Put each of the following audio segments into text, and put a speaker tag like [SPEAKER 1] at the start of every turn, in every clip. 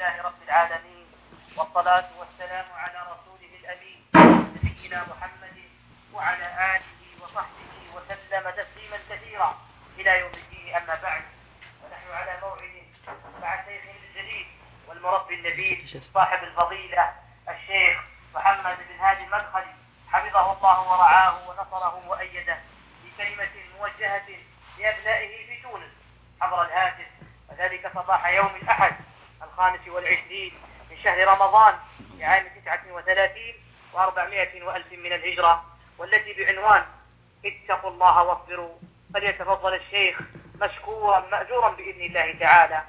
[SPEAKER 1] لله رب العالمين، والصلاة والسلام على رسوله الأمين نبينا محمد وعلى آله وصحبه وسلم تسليما كثيرا إلى يوم الدين. أما بعد، ونحن على موعد مع شيخنا الجليل والمربي النبيل صاحب الفضيلة الشيخ محمد بن هادي المدخلي حفظه الله ورعاه ونصره وأيده، بكلمة موجهة لأبنائه في تونس عبر الهاتف، وذلك صباح يوم الأحد 25 من شهر رمضان لعام 39 و400 وألف من الهجرة، والتي بعنوان اتقوا الله واصبروا. فليتفضل الشيخ مشكورا مأجورا بإذن الله تعالى.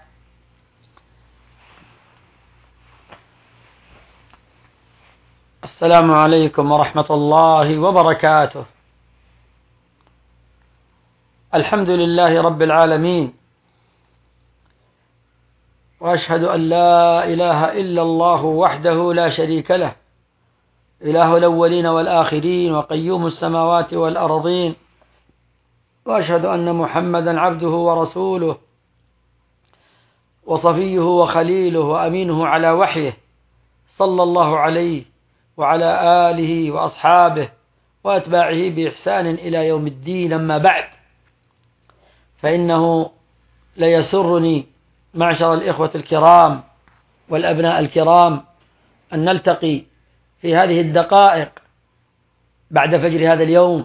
[SPEAKER 2] السلام عليكم ورحمة الله وبركاته. الحمد لله رب العالمين، وأشهد أن لا إله إلا الله وحده لا شريك له، إله الأولين والآخرين وقيوم السماوات والأرضين، وأشهد أن محمدا عبده ورسوله وصفيه وخليله وأمينه على وحيه، صلى الله عليه وعلى آله وأصحابه وأتباعه بإحسان إلى يوم الدين. أما بعد، فإنه ليسرني معشر الإخوة الكرام والأبناء الكرام أن نلتقي في هذه الدقائق بعد فجر هذا اليوم،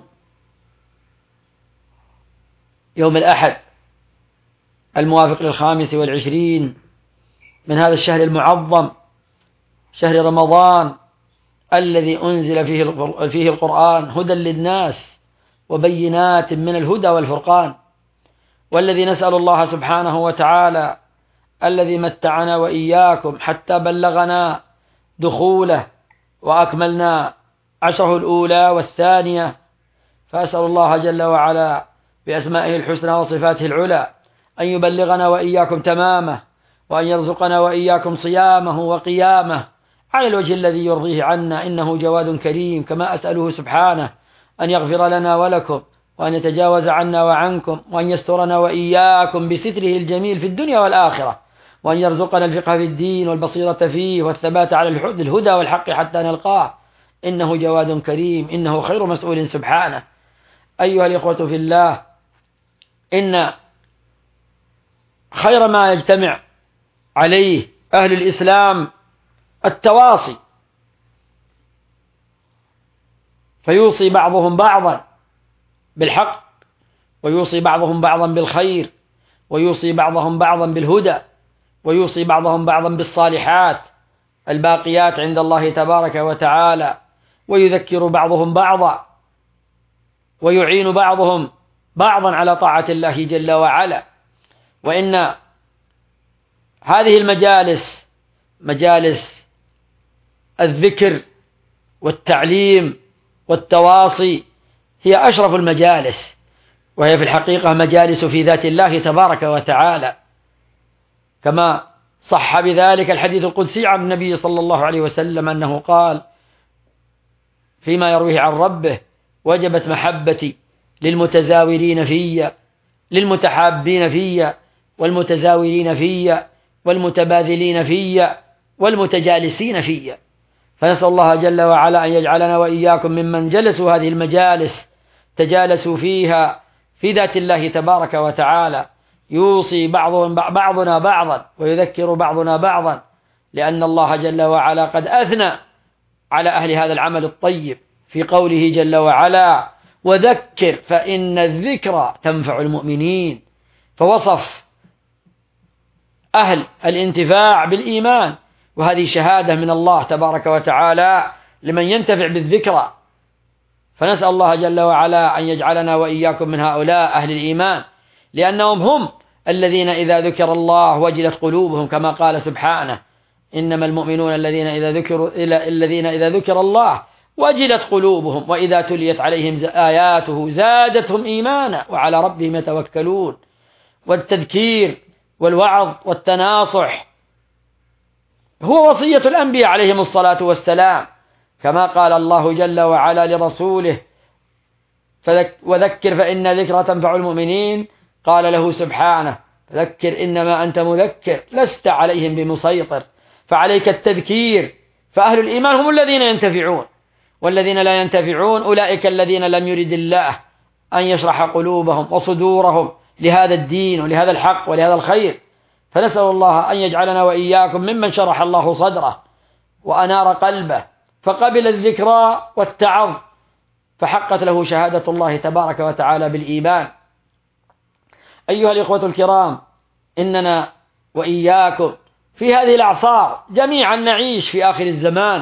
[SPEAKER 2] يوم الأحد الموافق 25 من هذا الشهر المعظم، شهر رمضان، الذي أنزل فيه القرآن هدى للناس وبينات من الهدى والفرقان، والذي نسأل الله سبحانه وتعالى الذي متعنا وإياكم حتى بلغنا دخوله وأكملنا عشره الأولى والثانية، فأسأل الله جل وعلا بأسمائه الحسنى وصفاته العلى أن يبلغنا وإياكم تمامه، وأن يرزقنا وإياكم صيامه وقيامه على الوجه الذي يرضيه عنا، إنه جواد كريم. كما أسأله سبحانه أن يغفر لنا ولكم، وأن يتجاوز عنا وعنكم، وأن يسترنا وإياكم بستره الجميل في الدنيا والآخرة، وأن يرزقنا الفقه في الدين والبصيرة فيه والثبات على الهدى والحق حتى نلقاه، إنه جواد كريم، إنه خير مسؤول سبحانه. أيها الإخوة في الله، إن خير ما يجتمع عليه أهل الإسلام التواصي، فيوصي بعضهم بعضا بالحق، ويوصي بعضهم بعضا بالخير، ويوصي بعضهم بعضا بالهدى، ويوصي بعضهم بعضا بالصالحات الباقيات عند الله تبارك وتعالى، ويذكر بعضهم بعضا، ويعين بعضهم بعضا على طاعة الله جل وعلا. وإن هذه المجالس، مجالس الذكر والتعليم والتواصي، هي أشرف المجالس، وهي في الحقيقة مجالس في ذات الله تبارك وتعالى، كما صح بذلك الحديث القدسي عن النبي صلى الله عليه وسلم أنه قال فيما يرويه عن ربه: وجبت محبتي للمتزاورين في، للمتحابين في، والمتزاورين في، والمتباذلين في، والمتجالسين في. فنسأل الله جل وعلا أن يجعلنا وإياكم ممن جلسوا هذه المجالس تجالسوا فيها في ذات الله تبارك وتعالى، يوصي بعضنا بعضا ويذكر بعضنا بعضا، لأن الله جل وعلا قد أثنى على أهل هذا العمل الطيب في قوله جل وعلا: وذكر فإن الذكرى تنفع المؤمنين. فوصف أهل الانتفاع بالإيمان، وهذه شهادة من الله تبارك وتعالى لمن ينتفع بالذكرى. فنسأل الله جل وعلا أن يجعلنا وإياكم من هؤلاء أهل الإيمان، لأنهم هم الذين إذا ذكر الله وجلت قلوبهم، كما قال سبحانه: إنما المؤمنون الذين إذا ذكر الله وجلت قلوبهم وإذا تليت عليهم آياته زادتهم إيمانا وعلى ربهم يتوكلون. والتذكير والوعظ والتناصح هو وصية الأنبياء عليهم الصلاة والسلام، كما قال الله جل وعلا لرسوله: وذكر فإن ذكرى تنفع المؤمنين. قال له سبحانه: فذكر إنما أنت مذكر لست عليهم بمسيطر. فعليك التذكير، فأهل الإيمان هم الذين ينتفعون، والذين لا ينتفعون أولئك الذين لم يرد الله أن يشرح قلوبهم وصدورهم لهذا الدين ولهذا الحق ولهذا الخير. فنسأل الله أن يجعلنا وإياكم ممن شرح الله صدره وأنار قلبه فقبل الذكرى والتعظ فحقت له شهادة الله تبارك وتعالى بالإيمان. أيها الإخوة الكرام، إننا وإياكم في هذه الأعصار جميعا نعيش في آخر الزمان،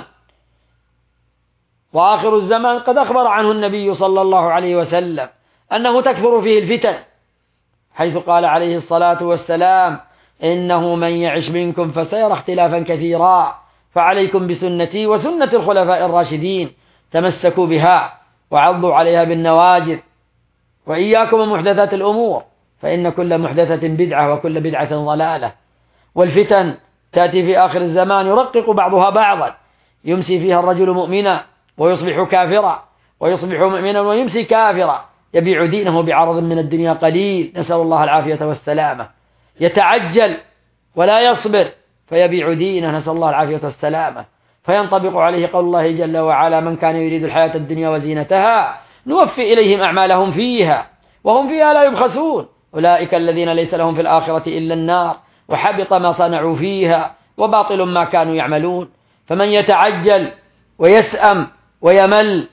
[SPEAKER 2] وآخر الزمان قد أخبر عنه النبي صلى الله عليه وسلم أنه تكثر فيه الفتن، حيث قال عليه الصلاة والسلام: إنه من يعش منكم فسيرى اختلافا كثيرا، فعليكم بسنتي وسنة الخلفاء الراشدين، تمسكوا بها وعضوا عليها بالنواجذ، وإياكم ومحدثات الأمور، فإن كل محدثة بدعة وكل بدعة ضلالة. والفتن تأتي في آخر الزمان يرقق بعضها بعضا، يمسي فيها الرجل مؤمنا ويصبح كافرا، ويصبح مؤمنا ويمسي كافرا، يبيع دينه بعرض من الدنيا قليل، نسأل الله العافية والسلامة. يتعجل ولا يصبر فيبيع دينه، نسأل الله العافية والسلامة. فينطبق عليه قول الله جل وعلا: من كان يريد الحياة الدنيا وزينتها نوفي إليهم أعمالهم فيها وهم فيها لا يبخسون، أولئك الذين ليس لهم في الآخرة إلا النار وحبط ما صنعوا فيها وباطل ما كانوا يعملون. فمن يتعجل ويسأم ويمل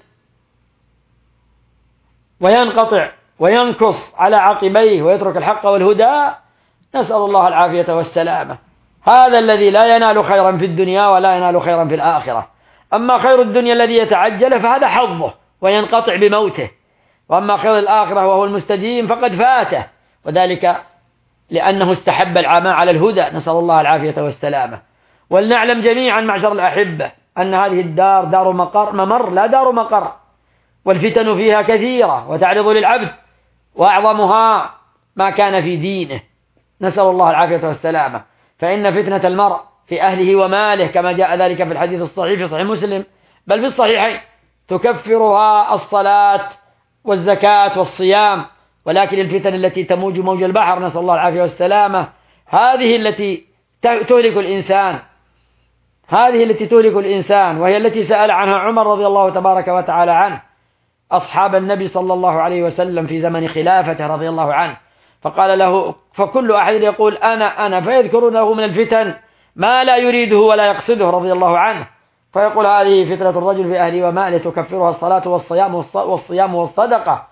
[SPEAKER 2] وينقطع وينكص على عقبيه ويترك الحق والهدى، نسأل الله العافية والسلامة. هذا الذي لا ينال خيرا في الدنيا ولا ينال خيرا في الآخرة. أما خير الدنيا الذي يتعجل فهذا حظه وينقطع بموته، وأما خير الآخرة وهو المستديم فقد فاته، وذلك لأنه استحب العمى على الهدى، نسأل الله العافية والسلامة. ولنعلم جميعا معشر الأحبة أن هذه الدار دار ممر لا دار مقر، والفتن فيها كثيرة وتعرض للعبد، وأعظمها ما كان في دينه، نسأل الله العافية والسلامة. فإن فتنة المرء في أهله وماله كما جاء ذلك في الحديث الصحيح في صحيح مسلم بل في الصحيحين تكفرها الصلاة والزكاة والصيام، ولكن الفتن التي تموج موج البحر، نسأل الله العافية والسلامة، هذه التي تهلك الإنسان، هذه التي تهلك الإنسان، وهي التي سأل عنها عمر رضي الله تبارك وتعالى عنه أصحاب النبي صلى الله عليه وسلم في زمن خلافته رضي الله عنه، فقال له: فكل أحد يقول أنا فيذكرون له من الفتن ما لا يريده ولا يقصده رضي الله عنه، فيقول: هذه فتنة الرجل في أهله وماله تكفرها الصلاة والصيام والصدقة.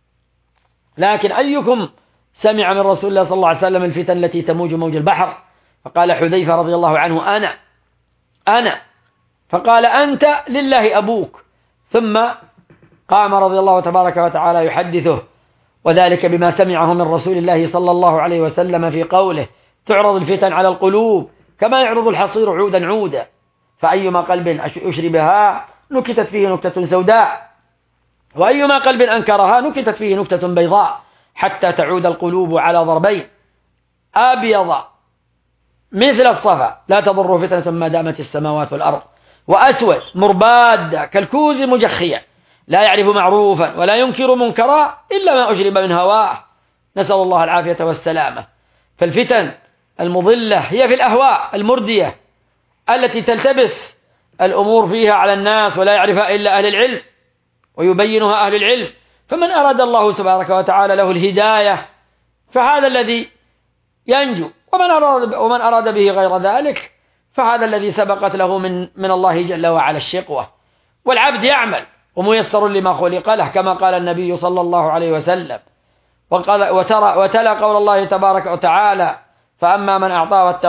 [SPEAKER 2] لكن أيكم سمع من رسول الله صلى الله عليه وسلم الفتن التي تموج موج البحر؟ فقال حذيفة رضي الله عنه: أنا. فقال: أنت لله أبوك. ثم قام رضي الله تبارك وتعالى يحدثه، وذلك بما سمعه من رسول الله صلى الله عليه وسلم في قوله: تعرض الفتن على القلوب كما يعرض الحصير عودا عودا، فأيما قلب أشربها نكتت فيه نكتة سوداء، وأيما قلب أنكرها نكتت فيه نكتة بيضاء، حتى تعود القلوب على ضربين: أبيض مثل الصفا لا تضر فتنة ما دامت السماوات والأرض، وأسود مرباد كالكوز مجخيا لا يعرف معروفا ولا ينكر منكرا إلا ما أشرب من هواه، نسأل الله العافية والسلامة. فالفتن المضلة هي في الأهواء المردية التي تلتبس الأمور فيها على الناس ولا يعرفها إلا أهل العلم ويبينها أهل العلم، فمن أراد الله تبارك وتعالى له الهداية فهذا الذي ينجو، ومن أراد به غير ذلك فهذا الذي سبقت له من الله جل وعلا الشقوة. والعبد يعمل وميسر لما خلق له، كما قال النبي صلى الله عليه وسلم، وتلا قول الله تبارك وتعالى: فأما من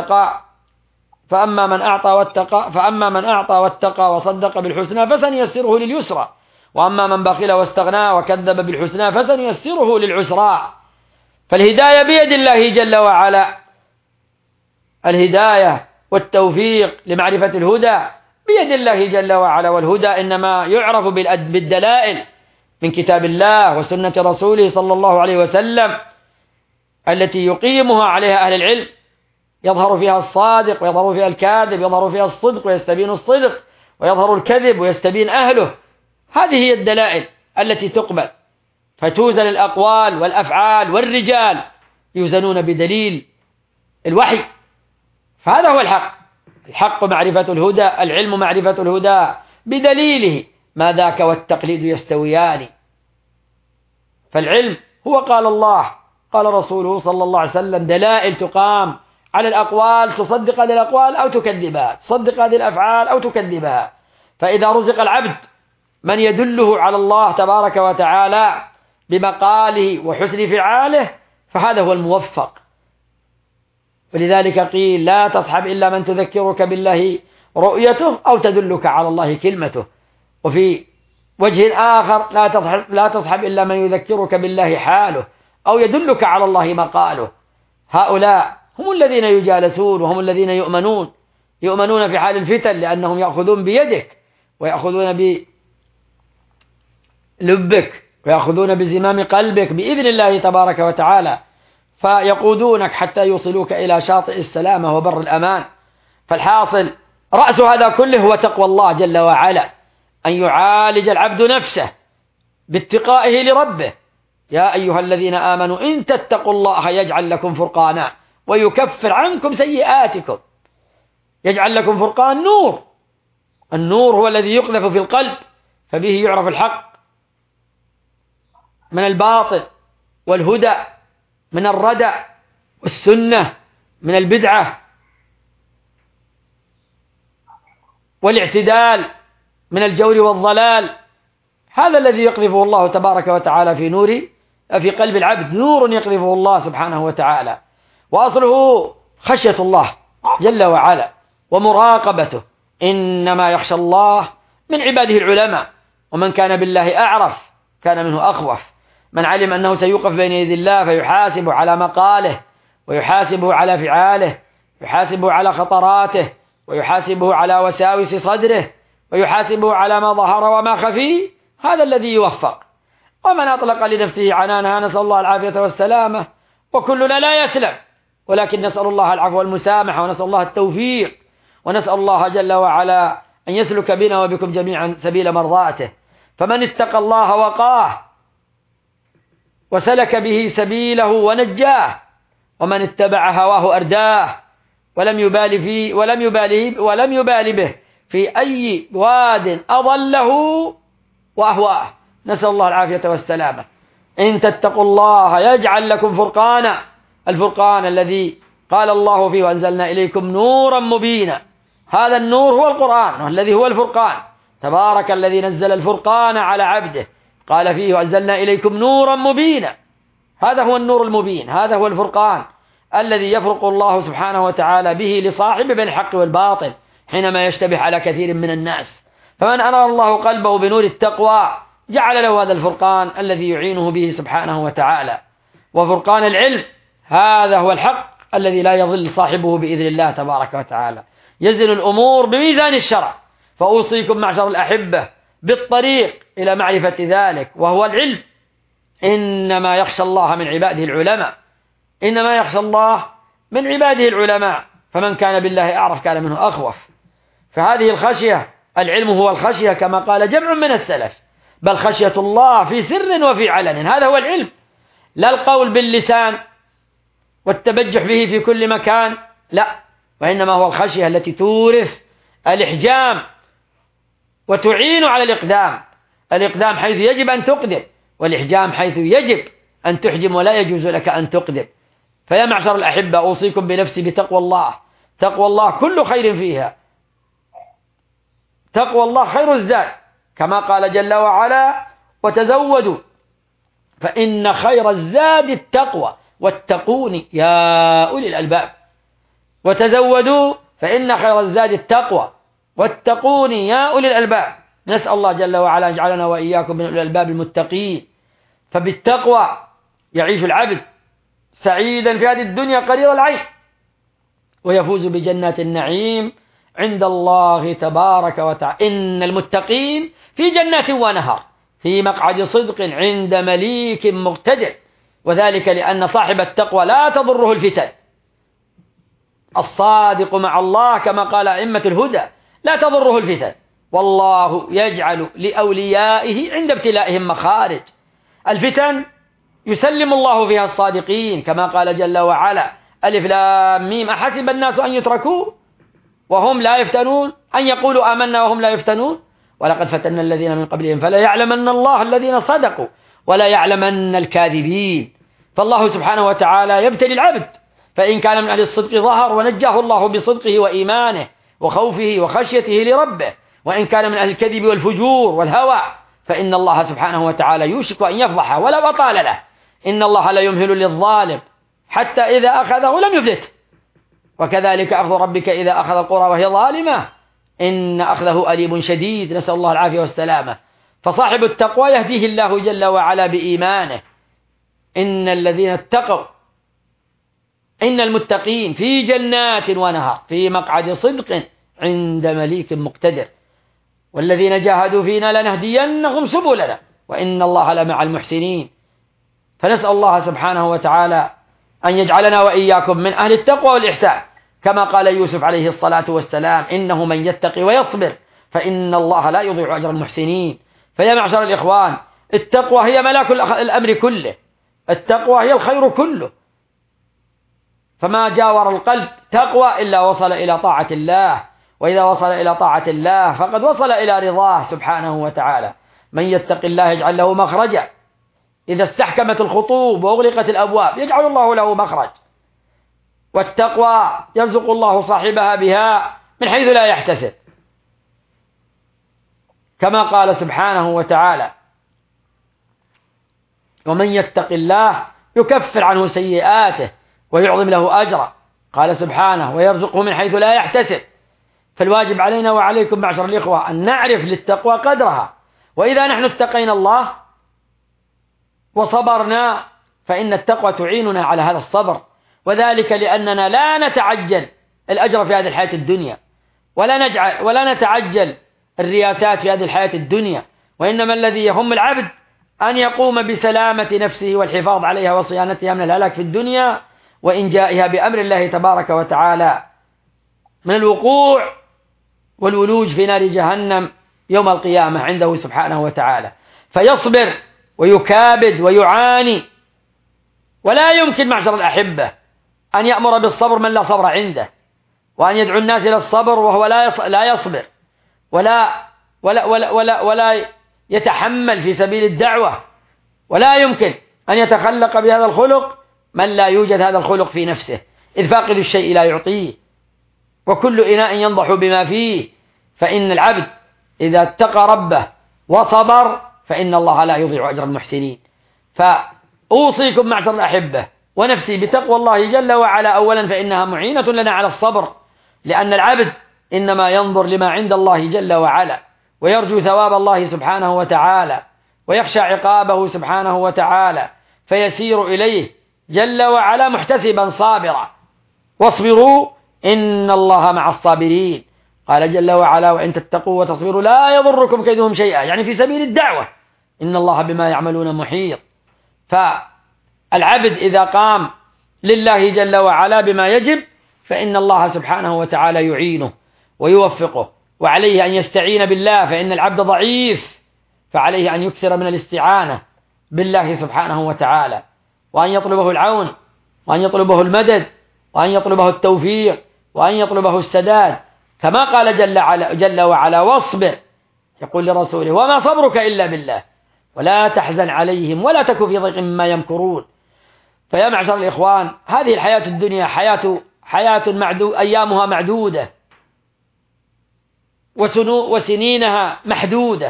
[SPEAKER 2] أعطى واتقى وصدق بالحسنى فسنيسره لليسرى، وأما من بخل واستغنى وكذب بالحسنى فسنيسره للعسرى. فالهداية بيد الله جل وعلا، الهداية والتوفيق لمعرفة الهدى بيد الله جل وعلا، والهدى إنما يعرف بالدلائل من كتاب الله وسنة رسوله صلى الله عليه وسلم التي يقيمها عليها أهل العلم، يظهر فيها الصادق ويظهر فيها الكاذب، يظهر فيها الصدق ويستبين الصدق، ويظهر الكذب ويستبين أهله. هذه هي الدلائل التي تقبل، فتوزن الأقوال والأفعال، والرجال يوزنون بدليل الوحي، فهذا هو الحق الحق معرفة الهدى، العلم معرفة الهدى بدليله، ما ذاك والتقليد يستويان. فالعلم هو قال الله قال رسوله صلى الله عليه وسلم، دلائل تقام على الأقوال، تصدق هذه الأقوال أو تكذبها، تصدق هذه الأفعال أو تكذبها. فإذا رزق العبد من يدله على الله تبارك وتعالى بمقاله وحسن فعاله فهذا هو الموفق. ولذلك قيل لا تصحب إلا من تذكرك بالله رؤيته أو تدلك على الله كلمته. وفي وجه آخر لا تصحب إلا من يذكرك بالله حاله أو يدلك على الله مقاله. هؤلاء هم الذين يجالسون وهم الذين يؤمنون في حال الفتن، لأنهم يأخذون بيدك ويأخذون بلبك ويأخذون بزمام قلبك بإذن الله تبارك وتعالى، فيقودونك حتى يوصلوك إلى شاطئ السلامة وبر الأمان. فالحاصل رأس هذا كله هو تقوى الله جل وعلا، أن يعالج العبد نفسه باتقائه لربه. يا أيها الذين آمنوا إن تتقوا الله يجعل لكم فرقانا ويكفر عنكم سيئاتكم. يجعل لكم فرقان نور، النور هو الذي يقذف في القلب فبه يعرف الحق من الباطل، والهدى من الردى، والسنة من البدعة، والاعتدال من الجور والضلال. هذا الذي يقذفه الله تبارك وتعالى في قلب العبد، نور يقذفه الله سبحانه وتعالى. وأصله خشية الله جل وعلا ومراقبته. إنما يخشى الله من عباده العلماء، ومن كان بالله أعرف كان منه أخوف. من علم أنه سيوقف بين يدي الله فيحاسب على مقاله، ويحاسبه على فعاله، يحاسبه على خطراته، ويحاسبه على وساوس صدره، ويحاسبه على ما ظهر وما خفي، هذا الذي يوفق. ومن أطلق لنفسه عنانها نسأل الله العافية والسلامة، وكلنا لا يسلم، ولكن نسأل الله العفو والمسامحة، ونسأل الله التوفيق، ونسأل الله جل وعلا أن يسلك بنا وبكم جميعا سبيل مرضاته. فمن اتقى الله وقاه وسلك به سبيله ونجاه، ومن اتبع هواه أرداه ولم يبالي به في أي واد أضله وأهواه. نسأل الله العافية والسلامة. إن تتقوا الله يجعل لكم فرقانا، الفرقان الذي قال الله فيه وأنزلنا إليكم نورا مبينا. هذا النور هو القرآن والذي هو الفرقان. تبارك الذي نزل الفرقان على عبده، قال فيه وأنزلنا إليكم نورا مبينا. هذا هو النور المبين، هذا هو الفرقان الذي يفرق الله سبحانه وتعالى به لصاحبه بين الحق والباطل حينما يشتبه على كثير من الناس. فمن أنار الله قلبه بنور التقوى جعل له هذا الفرقان الذي يعينه به سبحانه وتعالى. وفرقان العلم هذا هو الحق الذي لا يضل صاحبه بإذن الله تبارك وتعالى، يزن الأمور بميزان الشرع. فأوصيكم معشر الأحبة بالطريق إلى معرفة ذلك، وهو العلم. إنما يخشى الله من عباده العلماء، إنما يخشى الله من عباده العلماء. فمن كان بالله أعرف كان منه أخوف. فهذه الخشية، العلم هو الخشية كما قال جمع من السلف، بل خشية الله في سر وفي علن، هذا هو العلم. لا القول باللسان والتبجح به في كل مكان، لا، وإنما هو الخشية التي تورث الإحجام وتعين على الإقدام حيث يجب أن تقدم، والإحجام حيث يجب أن تحجم ولا يجوز لك أن تقدم. فيا معشر الأحبة أوصيكم بنفسي بتقوى الله. تقوى الله كل خير فيها، تقوى الله خير الزاد، كما قال جل وعلا وتزودوا فإن خير الزاد التقوى واتقون يا أولي الألباب. وتزودوا فإن خير الزاد التقوى واتقون يا أولي الألباب. نسأل الله جل وعلا يجعلنا وإياكم من أولي الألباب المتقين. فبالتقوى يعيش العبد سعيدا في هذه الدنيا قرير العين، ويفوز بجنات النعيم عند الله تبارك وتعالى. إن المتقين في جنات ونهر في مقعد صدق عند مليك مقتدر، وذلك لأن صاحب التقوى لا تضره الفتن. الصادق مع الله كما قال أئمة الهدى لا تضره الفتن، والله يجعل لأوليائه عند ابتلائهم مخارج. الفتن يسلم الله فيها الصادقين كما قال جل وعلا ألف لام ميم أحسب الناس أن يتركوا وهم لا يفتنون، أن يقولوا آمنا وهم لا يفتنون. ولقد فتنا الذين من قبلهم فلا يعلمن الله الذين صدقوا ولا يعلمن الكاذبين. فالله سبحانه وتعالى يبتلي العبد، فإن كان من أهل الصدق ظهر ونجاه الله بصدقه وإيمانه وخوفه وخشيته لربه، وإن كان من أهل الكذب والفجور والهوى فإن الله سبحانه وتعالى يوشك أن يفضحه ولو أطال له. إن الله لا يمهل للظالم حتى إذا أخذه لم يفلته، وكذلك أخذ ربك إذا أخذ القرى وهي ظالمة إن أخذه أليم شديد، نسأل الله العافية والسلامة. فصاحب التقوى يهديه الله جل وعلا بإيمانه. إن الذين اتقوا إن المتقين في جنات ونهر في مقعد صدق عند مليك مقتدر، والذين جاهدوا فينا لنهدينهم سبلنا وإن الله لمع المحسنين. فنسأل الله سبحانه وتعالى أن يجعلنا وإياكم من أهل التقوى والإحسان، كما قال يوسف عليه الصلاة والسلام: إنه من يتقي ويصبر فإن الله لا يضيع أجر المحسنين. فيا معشر الإخوان، التقوى هي ملاك الأمر كله، التقوى هي الخير كله، فما جاور القلب تقوى إلا وصل إلى طاعة الله، وإذا وصل إلى طاعة الله فقد وصل إلى رضاه سبحانه وتعالى. من يتق الله يجعل له مخرجا، إذا استحكمت الخطوب وأغلقت الأبواب يجعل الله له مخرج. والتقوى يرزق الله صاحبها بها من حيث لا يحتسب، كما قال سبحانه وتعالى: ومن يتق الله يكفر عنه سيئاته ويعظم له أجرا. قال سبحانه: ويرزقه من حيث لا يحتسب. فالواجب علينا وعليكم معشر الإخوة أن نعرف للتقوى قدرها، وإذا نحن اتقينا الله وصبرنا فإن التقوى تعيننا على هذا الصبر، وذلك لأننا لا نتعجل الأجر في هذه الحياة الدنيا، ولا نتعجل الرياسات في هذه الحياة الدنيا، وإنما الذي يهم العبد أن يقوم بسلامة نفسه والحفاظ عليها وصيانتها من الهلاك في الدنيا، وإنجائها بأمر الله تبارك وتعالى من الوقوع والولوج في نار جهنم يوم القيامة عنده سبحانه وتعالى. فيصبر ويكابد ويعاني، ولا يمكن معشر الأحبة أن يأمر بالصبر من لا صبر عنده، وأن يدعو الناس إلى الصبر وهو لا يصبر ولا يتحمل في سبيل الدعوة، ولا يمكن أن يتخلق بهذا الخلق من لا يوجد هذا الخلق في نفسه، إذ فاقد الشيء لا يعطيه، وكل إناء ينضح بما فيه. فإن العبد إذا اتقى ربه وصبر فإن الله لا يضيع أجر المحسنين. فأوصيكم معشر الأحبة ونفسي بتقوى الله جل وعلا أولا، فإنها معينة لنا على الصبر، لأن العبد إنما ينظر لما عند الله جل وعلا، ويرجو ثواب الله سبحانه وتعالى، ويخشى عقابه سبحانه وتعالى، فيسير إليه جل وعلا محتسبا صابرا. واصبروا إن الله مع الصابرين. قال جل وعلا: وإن تتقوا وتصبروا لا يضركم كيدهم شيئا، يعني في سبيل الدعوة، إن الله بما يعملون محيط. فالعبد إذا قام لله جل وعلا بما يجب فإن الله سبحانه وتعالى يعينه ويوفقه، وعليه أن يستعين بالله، فإن العبد ضعيف، فعليه أن يكثر من الاستعانة بالله سبحانه وتعالى، وأن يطلبه العون، وأن يطلبه المدد، وأن يطلبه التوفيق، وأن يطلبه السداد، كما قال جل وعلا: واصبر، يقول لرسوله: وما صبرك إلا بالله ولا تحزن عليهم ولا تك في ضيق مما يمكرون. فيا معشر الإخوان، هذه الحياة الدنيا حياة أيامها معدودة، وسنينها محدودة،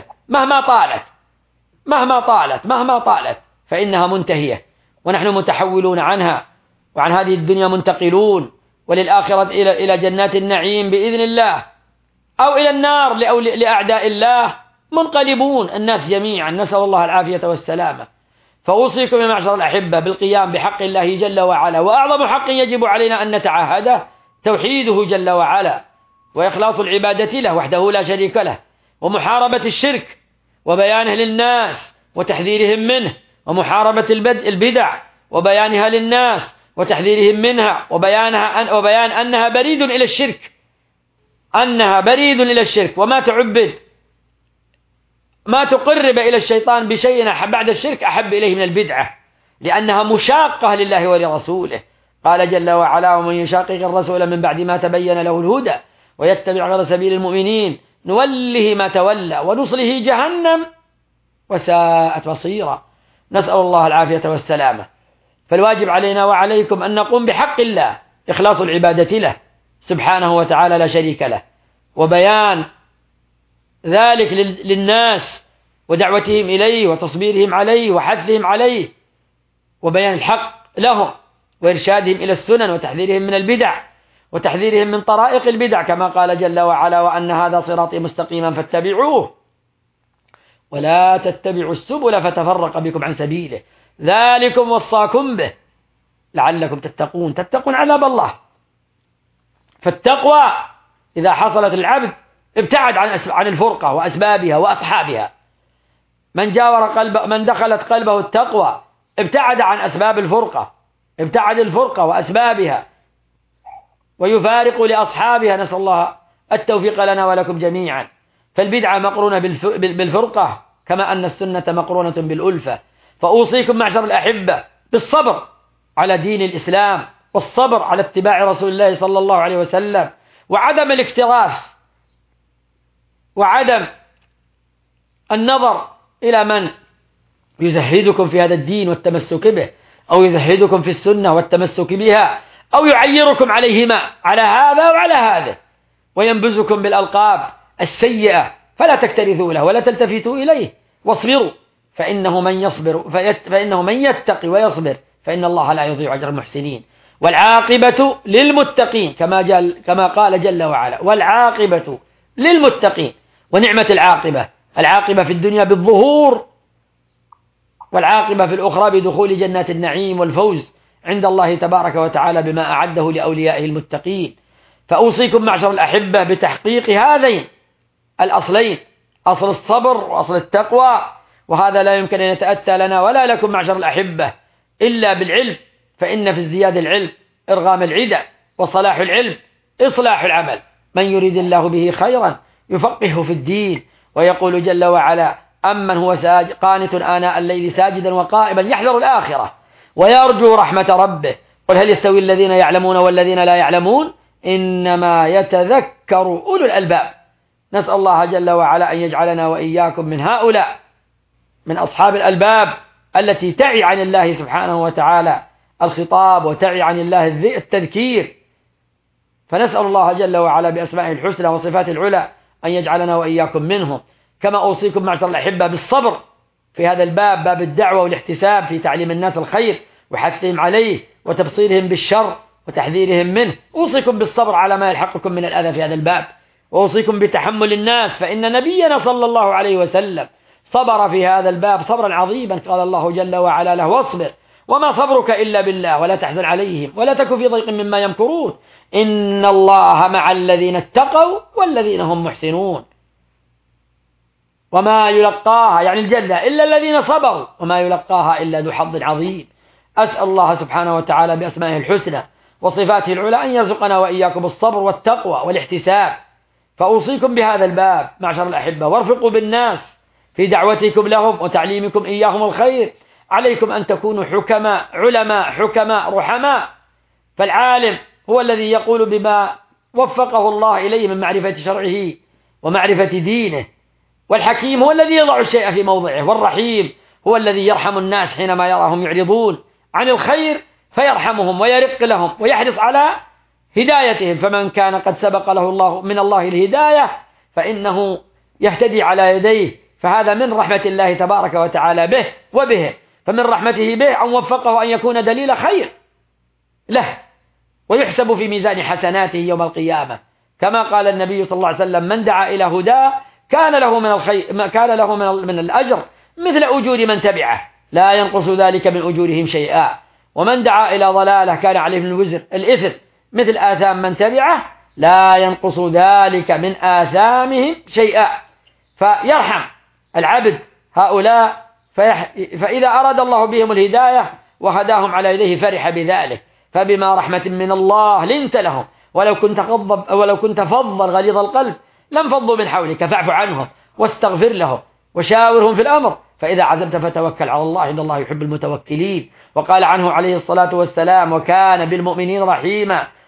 [SPEAKER 2] مهما طالت فإنها منتهية، ونحن متحولون عنها، وعن هذه الدنيا منتقلون، وللآخرة إلى جنات النعيم بإذن الله، أو إلى النار لأعداء الله منقلبون الناس جميعا، نسأل الله العافية والسلامة. فأوصيكم يا معشر الأحبة بالقيام بحق الله جل وعلا، وأعظم حق يجب علينا أن نتعاهده توحيده جل وعلا، وإخلاص العبادة له وحده لا شريك له، ومحاربة الشرك وبيانه للناس وتحذيرهم منه، ومحاربة البدع وبيانها للناس وتحذيرهم منها، وبيان أنها بريد إلى الشرك، وما تعبد ما تقرب إلى الشيطان بشيء بعد الشرك أحب إليه من البدعة، لأنها مشاقة لله ولرسوله. قال جل وعلا: ومن يشاقق الرسول من بعد ما تبين له الهدى ويتبع غير سبيل المؤمنين نوله ما تولى ونصله جهنم وساءت مصيرا. نسأل الله العافية والسلامة. فالواجب علينا وعليكم أن نقوم بحق الله، إخلاص العبادة له سبحانه وتعالى لا شريك له، وبيان ذلك للناس ودعوتهم إليه وتصبيرهم عليه وحثهم عليه، وبيان الحق لهم وإرشادهم إلى السنن وتحذيرهم من البدع وتحذيرهم من طرائق البدع، كما قال جل وعلا: وأن هذا صراطي مستقيما فاتبعوه ولا تتبعوا السبل فتفرق بكم عن سبيله ذلكم وصاكم به لعلكم تتقون عذاب الله. فالتقوى إذا حصلت العبد ابتعد عن الفرقة وأسبابها وأصحابها. من دخلت قلبه التقوى ابتعد عن أسباب الفرقة، ابتعد الفرقة وأسبابها ويفارق لأصحابها. نسأل الله التوفيق لنا ولكم جميعا. فالبدعة مقرونة بالفرقة كما أن السنة مقرونة بالألفة. فأوصيكم معشر الأحبة بالصبر على دين الإسلام، والصبر على اتباع رسول الله صلى الله عليه وسلم، وعدم الاكتراث، وعدم النظر إلى من يزهدكم في هذا الدين والتمسك به، أو يزهدكم في السنة والتمسك بها، أو يعيركم عليهما على هذا وعلى هذا، وينبذكم بالألقاب السيئة، فلا تكترثوا له ولا تلتفتوا إليه، واصبروا فإنه من يتقي ويصبر فإن الله لا يضيع أجر المحسنين. والعاقبة للمتقين كما قال جل وعلا: والعاقبة للمتقين. ونعمة العاقبة في الدنيا بالظهور، والعاقبة في الأخرى بدخول جنات النعيم والفوز عند الله تبارك وتعالى بما أعده لأوليائه المتقين. فأوصيكم معشر الأحبة بتحقيق هذين الأصلين، أصل الصبر وأصل التقوى، وهذا لا يمكن أن يتأتى لنا ولا لكم معشر الأحبة إلا بالعلم، فإن في ازدياد العلم إرغام العدى، وصلاح العلم إصلاح العمل. من يريد الله به خيرا يفقهه في الدين. ويقول جل وعلا: أمن هو قانت آناء الليل ساجدا وقائما يحذر الآخرة ويرجو رحمة ربه قل هل يستوي الذين يعلمون والذين لا يعلمون إنما يتذكر أولو الألباب. نسأل الله جل وعلا أن يجعلنا وإياكم من هؤلاء، من أصحاب الألباب التي تعي عن الله سبحانه وتعالى الخطاب وتعي عن الله التذكير. فنسأل الله جل وعلا بأسمائه الحسنى وصفاته العلى أن يجعلنا وإياكم منهم. كما أوصيكم معشر الأحبة بالصبر في هذا الباب، باب الدعوة والاحتساب في تعليم الناس الخير وحثهم عليه وتبصيرهم بالشر وتحذيرهم منه. أوصيكم بالصبر على ما يلحقكم من الأذى في هذا الباب، وأوصيكم بتحمل الناس، فإن نبينا صلى الله عليه وسلم صبر في هذا الباب صبرا عظيما. قال الله جل وعلا له: واصبر وما صبرك إلا بالله ولا تحزن عليهم ولا تك في ضيق مما يمكرون إن الله مع الذين اتقوا والذين هم محسنون. وما يلقاها يعني الجنة إلا الذين صبروا وما يلقاها إلا ذو حظ عظيم. أسأل الله سبحانه وتعالى بأسمائه الحسنى وصفاته العلى أن يرزقنا وإياكم الصبر والتقوى والاحتساب. فأوصيكم بهذا الباب معشر الأحبة، وارفقوا بالناس في دعوتكم لهم وتعليمكم إياهم الخير. عليكم أن تكونوا حكماء علماء حكماء رحماء. فالعالم هو الذي يقول بما وفقه الله إليه من معرفة شرعه ومعرفة دينه، والحكيم هو الذي يضع الشيء في موضعه، والرحيم هو الذي يرحم الناس حينما يراهم يعرضون عن الخير فيرحمهم ويرق لهم ويحرص على هدايتهم. فمن كان قد سبق له الله من الله الهداية فإنه يهتدي على يديه، فهذا من رحمة الله تبارك وتعالى به وبه. فمن رحمته به أن وفقه أن يكون دليل خير له ويحسب في ميزان حسناته يوم القيامة، كما قال النبي صلى الله عليه وسلم: من دعا إلى هدى كان له من الأجر مثل أجور من تبعه لا ينقص ذلك من أجورهم شيئا، ومن دعا إلى ضلالة كان عليه من الإثم مثل آثام من تبعه لا ينقص ذلك من آثامهم شيئا. فيرحم العبد هؤلاء، فإذا أراد الله بهم الهداية وهداهم على يديه فرح بذلك. فبما رحمة من الله لنت لهم ولو كنت فظا غليظ القلب لانفضوا من حولك فاعف عنهم واستغفر لهم وشاورهم في الأمر فإذا عزمت فتوكل على الله إن الله يحب المتوكلين. وقال عنه عليه الصلاة والسلام: وكان بالمؤمنين رحيما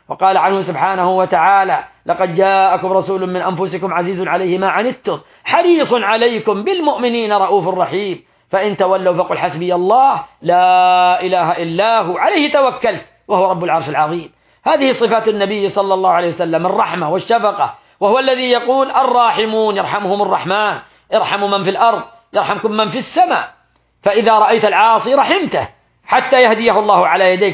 [SPEAKER 2] وقال عنه سبحانه وتعالى: لقد جاءكم رسول من أنفسكم عزيز عليه ما عنتم حريص عليكم بالمؤمنين رؤوف رحيم فإن تولوا فقل حسبي الله لا إله إلا هو عليه توكلت وهو رب العرش العظيم. هذه صفات النبي صلى الله عليه وسلم: الرحمة والشفقة، وهو الذي يقول: الراحمون يرحمهم الرحمن ارحموا من في الأرض يرحمكم من في السماء. فإذا رأيت العاصي رحمته حتى يهديه الله على يديك،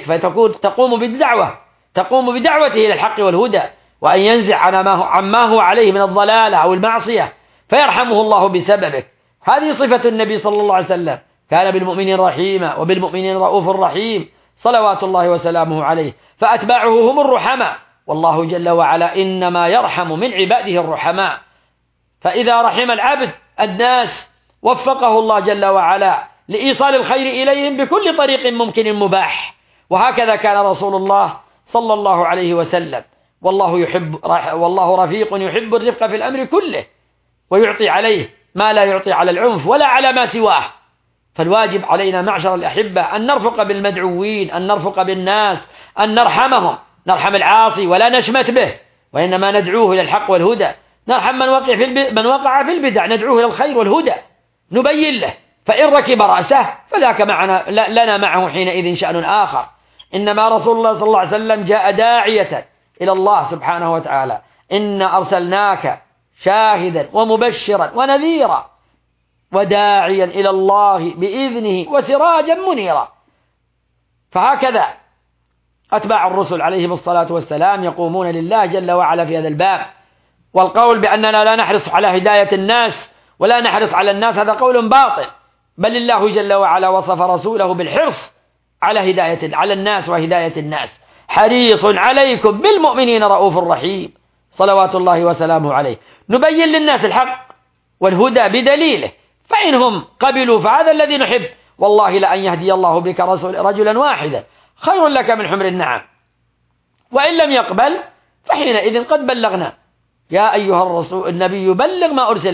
[SPEAKER 2] تقوم بدعوته إلى الحق والهدى، وأن ينزع عما هو عليه من الضلالة أو المعصية فيرحمه الله بسببك. هذه صفة النبي صلى الله عليه وسلم: كان بالمؤمنين رحيما وبالمؤمنين رؤوف رحيم صلوات الله وسلامه عليه. فأتباعه هم الرحماء، والله جل وعلا إنما يرحم من عباده الرحماء. فإذا رحم العبد الناس وفقه الله جل وعلا لإيصال الخير إليهم بكل طريق ممكن مباح. وهكذا كان رسول الله صلى الله عليه وسلم. والله رفيق يحب الرفق في الأمر كله، ويعطي عليه ما لا يعطي على العنف ولا على ما سواه. فالواجب علينا معشر الأحبة أن نرفق بالمدعوين، أن نرفق بالناس، أن نرحمهم، نرحم العاصي ولا نشمت به، وإنما ندعوه إلى الحق والهدى. نرحم من وقع في البدع، ندعوه إلى الخير والهدى، نبين له. فإن ركب رأسه فذاك لنا معه حينئذ شأن آخر. إنما رسول الله صلى الله عليه وسلم جاء داعية إلى الله سبحانه وتعالى: إنا أرسلناك شاهدا ومبشرا ونذيرا وداعيا إلى الله بإذنه وسراجا منيرا. فهكذا أتباع الرسل عليهم الصلاة والسلام يقومون لله جل وعلا في هذا الباب. والقول بأننا لا نحرص على هداية الناس ولا نحرص على الناس هذا قول باطل، بل الله جل وعلا وصف رسوله بالحرص على الناس وهداية الناس: حريص عليكم بالمؤمنين رؤوف رحيم صلوات الله وسلامه عليه. نبين للناس الحق والهدى بدليله، فإنهم قبلوا فهذا الذي نحب. والله لأن يهدي الله بك رجلا واحدا خير لك من حمر النعم، وإن لم يقبل فحينئذ قد بلغنا. يا أيها النبي بلغ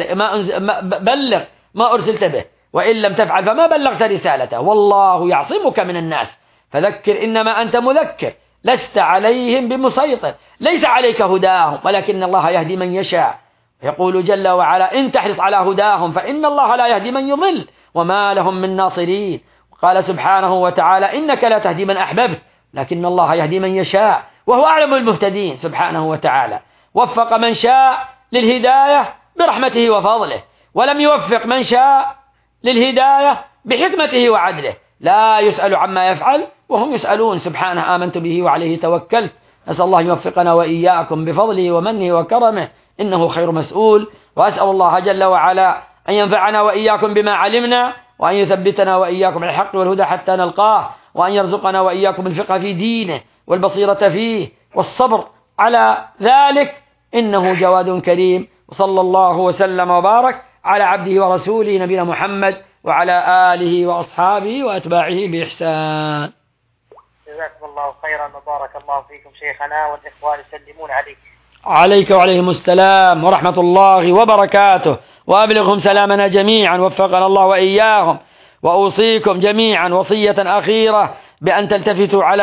[SPEAKER 2] ما أرسلت به، وإن لم تفعل فما بلغت رسالته، والله يعصمك من الناس فذكر إنما أنت مذكر لست عليهم بمسيطر، ليس عليك هداهم ولكن الله يهدي من يشاء. يقول جل وعلا: إن تحرص على هداهم فإن الله لا يهدي من يضل وما لهم من ناصرين. قال سبحانه وتعالى: إنك لا تهدي من أحببت لكن الله يهدي من يشاء وهو أعلم المهتدين. سبحانه وتعالى وفق من شاء للهداية برحمته وفضله، ولم يوفق من شاء للهداية بحكمته وعدله، لا يسأل عما يفعل وهم يسألون. سبحانه آمنت به وعليه توكلت. نسأل الله يوفقنا وإياكم بفضله ومنه وكرمه إنه خير مسؤول. وأسأل الله جل وعلا أن ينفعنا وإياكم بما علمنا، وأن يثبتنا وإياكم على الحق والهدى حتى نلقاه، وأن يرزقنا وإياكم الفقه في دينه والبصيرة فيه والصبر على ذلك إنه جواد كريم. وصلى الله وسلم وبارك على عبده ورسوله نبينا محمد وعلى آله وأصحابه وأتباعه بإحسان.
[SPEAKER 1] جزاكم الله خيرا وبارك الله فيكم شيخنا، والإخوان يسلمون
[SPEAKER 2] عليك وعليهم السلام ورحمة الله وبركاته، وأبلغهم سلامنا جميعا وفقنا الله وإياهم. وأوصيكم جميعا وصية أخيرة بأن تلتفتوا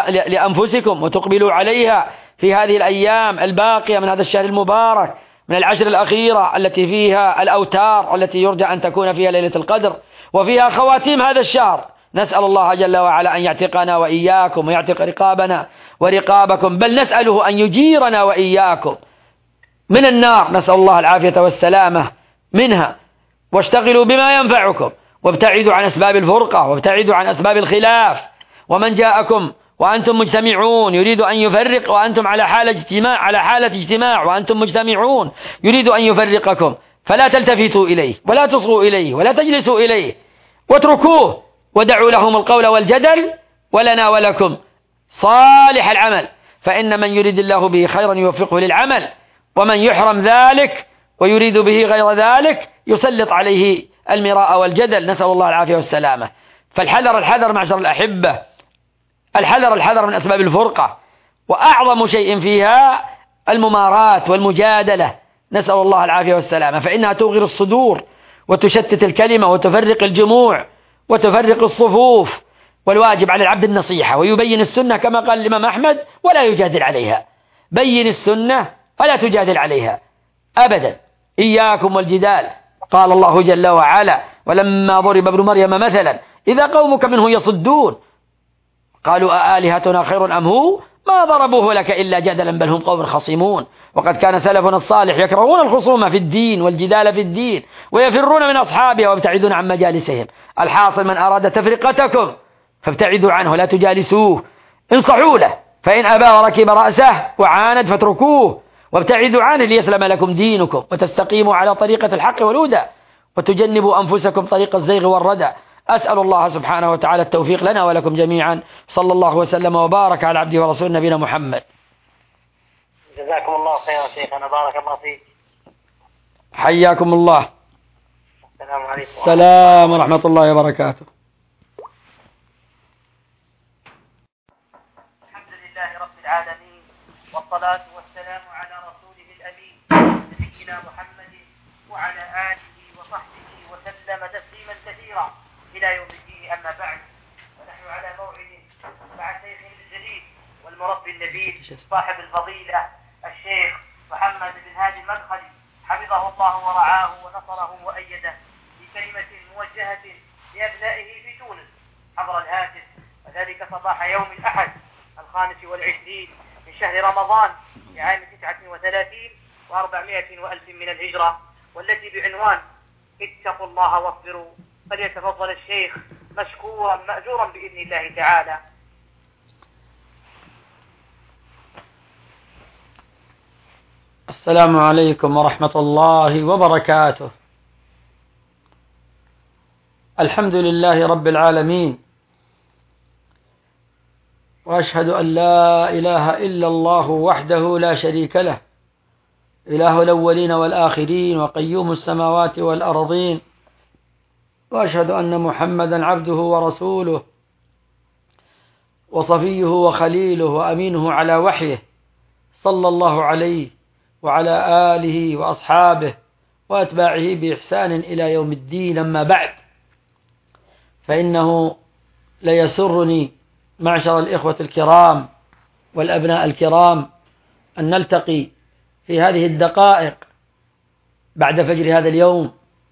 [SPEAKER 2] لأنفسكم وتقبلوا عليها في هذه الأيام الباقية من هذا الشهر المبارك، من العشر الأخيرة التي فيها الأوتار التي يرجى أن تكون فيها ليلة القدر، وفيها خواتيم هذا الشهر. نسأل الله جل وعلا أن يعتقنا وإياكم ويعتق رقابنا ورقابكم، بل نسأله أن يجيرنا وإياكم من النار. نسأل الله العافية والسلامة منها. واشتغلوا بما ينفعكم وابتعدوا عن أسباب الفرقة وابتعدوا عن أسباب الخلاف. ومن جاءكم وأنتم مجتمعون يريد أن يفرق، وأنتم على حالة اجتماع وأنتم مجتمعون يريد أن يفرقكم، فلا تلتفتوا إليه ولا تصغوا إليه ولا تجلسوا إليه، واتركوه ودعوا لهم القول والجدل، ولنا ولكم صالح العمل. فإن من يريد الله به خيرا يوفقه للعمل، ومن يحرم ذلك ويريد به غير ذلك يسلط عليه المراء والجدل. نسأل الله العافية والسلامة. فالحذر معشر الأحبة، الحذر من أسباب الفرقة، وأعظم شيء فيها الممارات والمجادلة. نسأل الله العافية والسلامة، فإنها توغر الصدور وتشتت الكلمة وتفرق الجموع وتفرق الصفوف والواجب على العبد النصيحة ويبين السنة كما قال الإمام أحمد ولا يجادل عليها. بين السنة ولا تجادل عليها أبدا. إياكم والجدال. قال الله جل وعلا: ولما ضرب ابن مريم مثلا إذا قومك منه يصدون قالوا أآلهتنا خير أم هو ما ضربوه لك إلا جدلا بل هم قوم خصيمون. وقد كان سلفنا الصالح يكرهون الخصوم في الدين والجدال في الدين ويفرون من أصحابها ويبتعدون عن مجالسهم. الحاصل: من أراد تفرقتكم فابتعدوا عنه لا تجالسوه، انصحوا له، فإن أبى وركب رأسه وعاند فاتركوه وابتعدوا عنه ليسلم لكم دينكم وتستقيموا على طريقة الحق والهدى وتجنبوا أنفسكم طريق الزيغ والردى. أسأل الله سبحانه وتعالى التوفيق لنا ولكم جميعا. صلى الله وسلم وبارك على عبده ورسول نبينا محمد.
[SPEAKER 1] جزاكم الله خيرا شيخنا، بارك الله فيك.
[SPEAKER 2] حياكم الله.
[SPEAKER 1] السلام عليكم.
[SPEAKER 2] السلام ورحمة الله وبركاته.
[SPEAKER 1] الحمد لله رب العالمين، والصلاة والسلام على رسوله الأمين نبينا محمد وعلى آله وصحبه وسلم تسليما كثيرا إلى يوم الدين. أما بعد، ونحن على موعد مع شيخنا الجليل والمربي النبيل صاحب الفضيلة الشيخ محمد بن هادي المدخلي حفظه الله ورعاه ونصره وأيده بكلمة موجهة لأبنائه في تونس عبر الهاتف، وذلك صباح يوم الأحد 25 من شهر رمضان لعام 39 و400 وألف من الهجرة، والتي بعنوان اتقوا الله واصبروا. فليتفضل الشيخ مشكورا مأجورا بإذن الله تعالى.
[SPEAKER 2] السلام عليكم ورحمة الله وبركاته. الحمد لله رب العالمين، وأشهد أن لا إله إلا الله وحده لا شريك له، إله الأولين والآخرين وقيوم السماوات والأرضين، وأشهد أن محمدا عبده ورسوله وصفيه وخليله وأمينه على وحيه، صلى الله عليه وعلى آله وأصحابه وأتباعه بإحسان إلى يوم الدين. أما بعد، فإنه ليسرني معشر الإخوة الكرام والأبناء الكرام أن نلتقي في هذه الدقائق بعد فجر هذا اليوم،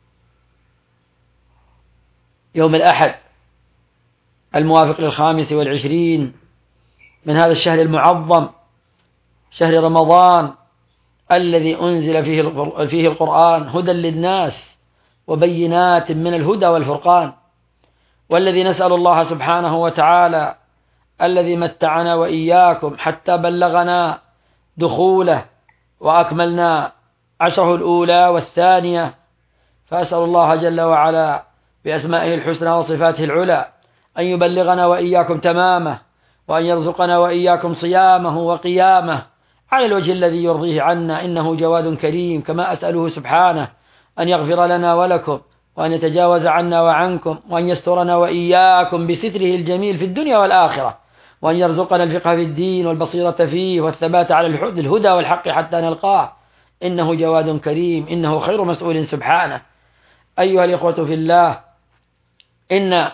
[SPEAKER 2] يوم الأحد الموافق 25 من هذا الشهر المعظم، شهر رمضان الذي أنزل فيه القرآن هدى للناس وبينات من الهدى والفرقان، والذي نسأل الله سبحانه وتعالى الذي متعنا وإياكم حتى بلغنا دخوله وأكملنا عشره الأولى والثانية، فأسأل الله جل وعلا بأسمائه الحسنى وصفاته العلى أن يبلغنا وإياكم تمامه، وأن يرزقنا وإياكم صيامه وقيامه على الوجه الذي يرضيه عنا، إنه جواد كريم. كما أسأله سبحانه أن يغفر لنا ولكم، وأن يتجاوز عنا وعنكم، وأن يسترنا وإياكم بستره الجميل في الدنيا والآخرة، وأن يرزقنا الفقه في الدين والبصيرة فيه والثبات على الهدى والحق حتى نلقاه، إنه جواد كريم، إنه خير مسؤول سبحانه. أيها الإخوة في الله، إن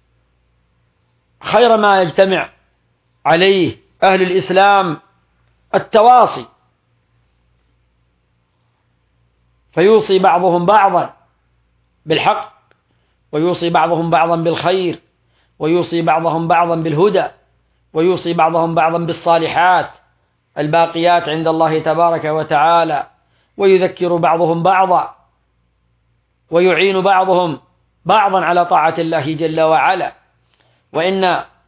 [SPEAKER 2] خير ما يجتمع عليه أهل الإسلام التواصي، فيوصي بعضهم بعضا بالحق، ويوصي بعضهم بعضا بالخير، ويوصي بعضهم بعضا بالهدى، ويوصي بعضهم بعضا بالصالحات الباقيات عند الله تبارك وتعالى، ويذكر بعضهم بعضا، ويعين بعضهم بعضا على طاعة الله جل وعلا. وإن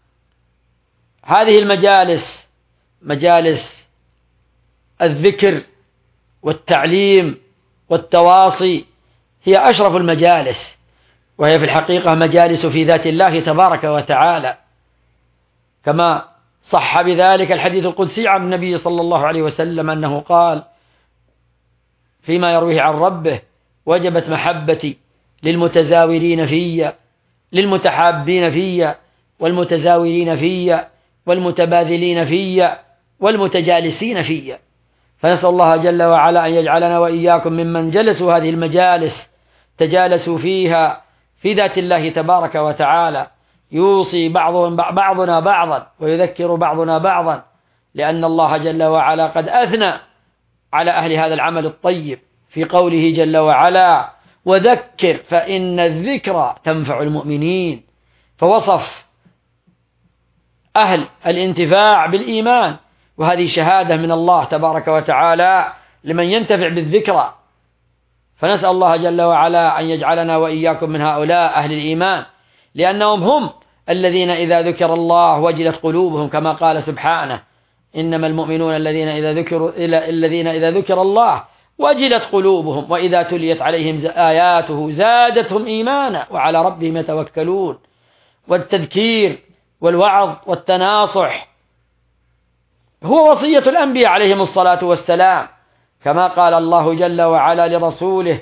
[SPEAKER 2] هذه المجالس، مجالس الذكر والتعليم والتواصي، هي أشرف المجالس، وهي في الحقيقة مجالس في ذات الله تبارك وتعالى، كما صح بذلك الحديث القدسي عن النبي صلى الله عليه وسلم أنه قال فيما يرويه عن ربه: وجبت محبتي للمتزاورين في، للمتحابين في، والمتزاورين في، والمتباذلين في، والمتجالسين في. فنسأل الله جل وعلا أن يجعلنا وإياكم ممن جلسوا هذه المجالس تجالسوا فيها في ذات الله تبارك وتعالى، يوصي بعضنا بعضا ويذكر بعضنا بعضا، لأن الله جل وعلا قد أثنى على أهل هذا العمل الطيب في قوله جل وعلا: وذكر فإن الذكرى تنفع المؤمنين. فوصف أهل الانتفاع بالإيمان، وهذه شهادة من الله تبارك وتعالى لمن ينتفع بالذكرى. فنسأل الله جل وعلا أن يجعلنا وإياكم من هؤلاء أهل الإيمان، لأنهم هم الذين إذا ذكر الله وجلت قلوبهم، كما قال سبحانه: إنما المؤمنون الذين إذا ذكر الله وجلت قلوبهم وإذا تليت عليهم آياته زادتهم إيمانا وعلى ربهم يتوكلون. والتذكير والوعظ والتناصح هو وصية الأنبياء عليهم الصلاة والسلام، كما قال الله جل وعلا لرسوله: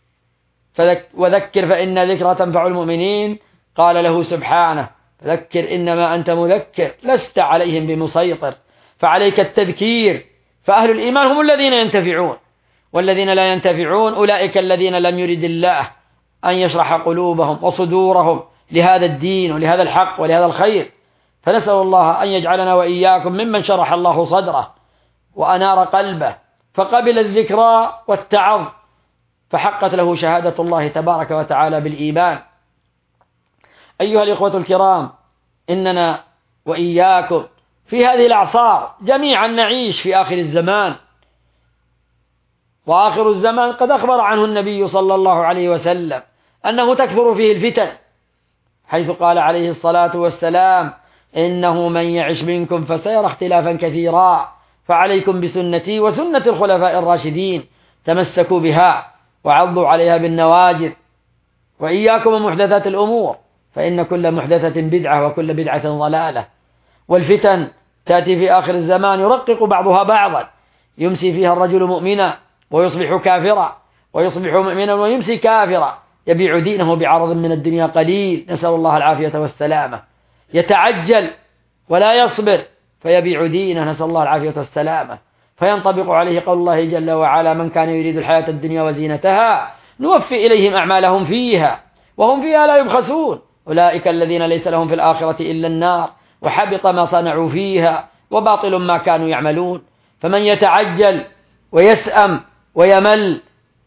[SPEAKER 2] وذكر فإن ذكرى تنفع المؤمنين. قال له سبحانه: فذكر إنما أنت مذكر لست عليهم بمسيطر. فعليك التذكير. فأهل الإيمان هم الذين ينتفعون، والذين لا ينتفعون أولئك الذين لم يرد الله أن يشرح قلوبهم وصدورهم لهذا الدين ولهذا الحق ولهذا الخير. فنسأل الله أن يجعلنا وإياكم ممن شرح الله صدره وأنار قلبه فقبل الذكرى والتعظ، فحقت له شهادة الله تبارك وتعالى بالإيمان. أيها الإخوة الكرام، إننا وإياكم في هذه الأعصار جميعا نعيش في آخر الزمان، وآخر الزمان قد أخبر عنه النبي صلى الله عليه وسلم أنه تكثر فيه الفتن، حيث قال عليه الصلاة والسلام: إنه من يعش منكم فسيرى اختلافا كثيرا، فعليكم بسنتي وسنة الخلفاء الراشدين، تمسكوا بها وعضوا عليها بالنواجذ، وإياكم ومحدثات الأمور، فإن كل محدثة بدعة وكل بدعة ضلالة. والفتن تأتي في آخر الزمان يرقق بعضها بعضا، يمسي فيها الرجل مؤمنا ويصبح كافرا، ويصبح مؤمنا ويمسي كافرا، يبيع دينه بعرض من الدنيا قليل، نسأل الله العافية والسلامة. يتعجل ولا يصبر فيبيع دينه، نسأل الله العافية والسلامة. فينطبق عليه قول الله جل وعلا: من كان يريد الحياة الدنيا وزينتها نوفي إليهم أعمالهم فيها وهم فيها لا يبخسون، أولئك الذين ليس لهم في الآخرة إلا النار وحبط ما صنعوا فيها وباطل ما كانوا يعملون. فمن يتعجل ويسأم ويمل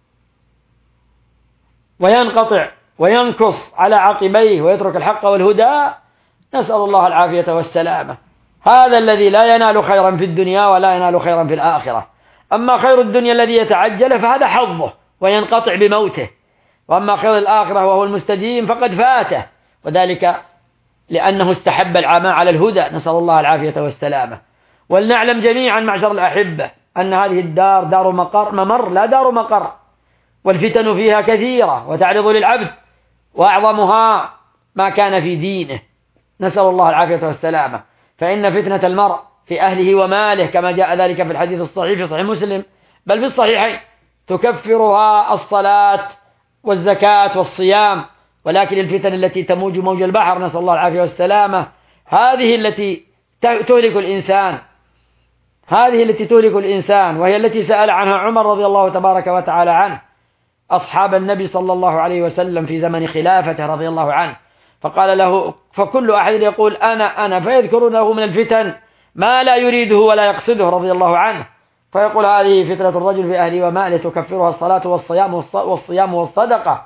[SPEAKER 2] وينقطع وينكص على عقبيه ويترك الحق والهدى، نسأل الله العافية والسلامة. هذا الذي لا ينال خيرا في الدنيا ولا ينال خيرا في الآخرة. أما خير الدنيا الذي يتعجل فهذا حظه وينقطع بموته، وأما خير الآخرة وهو المستديم فقد فاته، وذلك لأنه استحب العمى على الهدى، نسأل الله العافية والسلامة. ولنعلم جميعا معشر الأحبة أن هذه الدار دار ممر لا دار مقر، والفتن فيها كثيرة وتعرض للعبد، وأعظمها ما كان في دينه، نسأل الله العافية والسلامة. فإن فتنة المرء في أهله وماله كما جاء ذلك في الحديث الصحيح في صحيح مسلم بل في الصحيحين تكفرها الصلاة والزكاة والصيام، ولكن الفتن التي تموج موج البحر، نسأل الله العافية والسلامة، هذه التي تهلك الإنسان، هذه التي تهلك الإنسان، وهي التي سأل عنها عمر رضي الله تبارك وتعالى عنه أصحاب النبي صلى الله عليه وسلم في زمن خلافته رضي الله عنه، فقال له: فكل أحد يقول أنا فيذكرون له من الفتن ما لا يريده ولا يقصده رضي الله عنه، فيقول: هذه فتنة الرجل في أهله وماله تكفرها الصلاة والصيام والصدقة.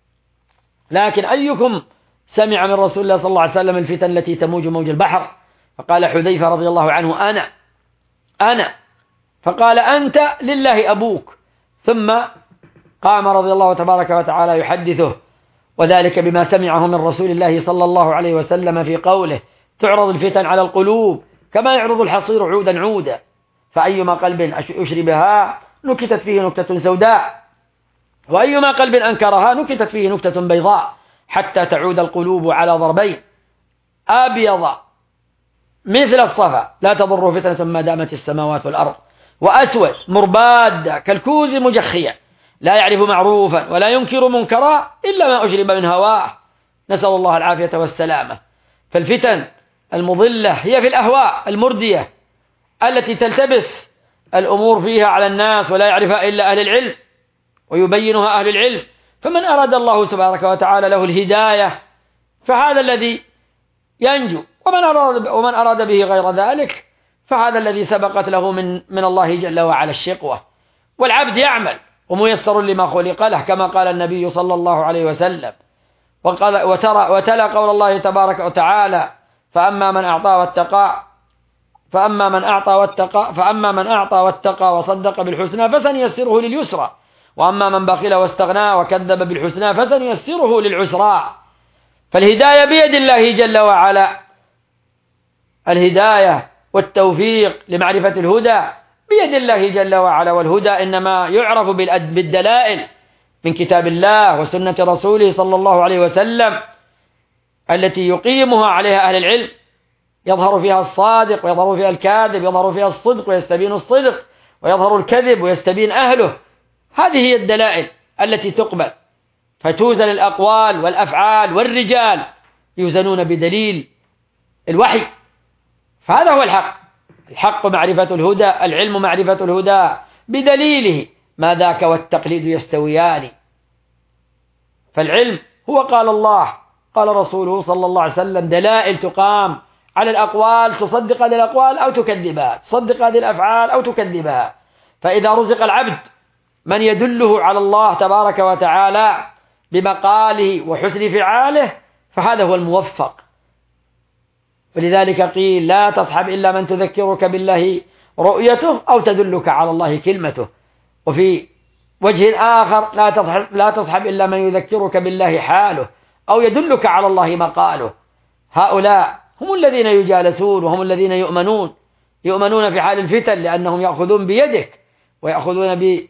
[SPEAKER 2] لكن أيكم سمع من رسول الله صلى الله عليه وسلم الفتن التي تموج موج البحر؟ فقال حذيفة رضي الله عنه: أنا. فقال: أنت لله أبوك. ثم قام رضي الله تبارك وتعالى يحدثه، وذلك بما سمعه من رسول الله صلى الله عليه وسلم في قوله: تعرض الفتن على القلوب كما يعرض الحصير عودا عودا، فأيما قلب أشربها نكتت فيه نكتة سوداء، وأيما قلب أنكرها نكتت فيه نكتة بيضاء، حتى تعود القلوب على ضربين: أبيض مثل الصفا لا تضر فتنة ما دامت السماوات والأرض، وأسود مرباد كالكوز مجخيا لا يعرف معروفا ولا ينكر منكرا إلا ما أشرب من هواه، نسأل الله العافية والسلامة. فالفتن المضلة هي في الأهواء المردية التي تلتبس الأمور فيها على الناس ولا يعرفها إلا أهل العلم ويبينها أهل العلم. فمن أراد الله سبحانه وتعالى له الهداية فهذا الذي ينجو، ومن أراد به غير ذلك فهذا الذي سبقت له من الله جل وعلا الشقوة. والعبد يعمل وميسر لما خلق له، كما قال النبي صلى الله عليه وسلم، وتلا قول الله تبارك وتعالى: فأما من أعطى واتقى وصدق بالحسنى فسنيسره لليسرى، وأما من بخل واستغنى وكذب بالحسنى فسنيسره للعسرى. فالهداية بيد الله جل وعلا، الهداية والتوفيق لمعرفة الهدى بيد الله جل وعلا. والهدى إنما يعرف بالدلائل من كتاب الله وسنة رسوله صلى الله عليه وسلم التي يقيمها عليها أهل العلم، يظهر فيها الصادق ويظهر فيها الكاذب، يظهر فيها الصدق ويستبين الصدق، ويظهر الكذب ويستبين أهله. هذه هي الدلائل التي تقبل، فتوزن الأقوال والأفعال، والرجال يوزنون بدليل الوحي. فهذا هو الحق معرفة الهدى، العلم معرفة الهدى بدليله، ما ذاك والتقليد يستويان. فالعلم هو قال الله قال رسوله صلى الله عليه وسلم، دلائل تقام على الأقوال، تصدق هذه الأقوال أو تكذبها، تصدق هذه الأفعال أو تكذبها. فإذا رزق العبد من يدله على الله تبارك وتعالى بمقاله وحسن فعاله فهذا هو الموفق. ولذلك قيل: لا تصحب إلا من تذكرك بالله رؤيته أو تدلك على الله كلمته. وفي وجه آخر: لا تصحب إلا من يذكرك بالله حاله أو يدلك على الله مقاله. هؤلاء هم الذين يجالسون، وهم الذين يؤمنون في حال الفتن، لأنهم يأخذون بيدك ويأخذون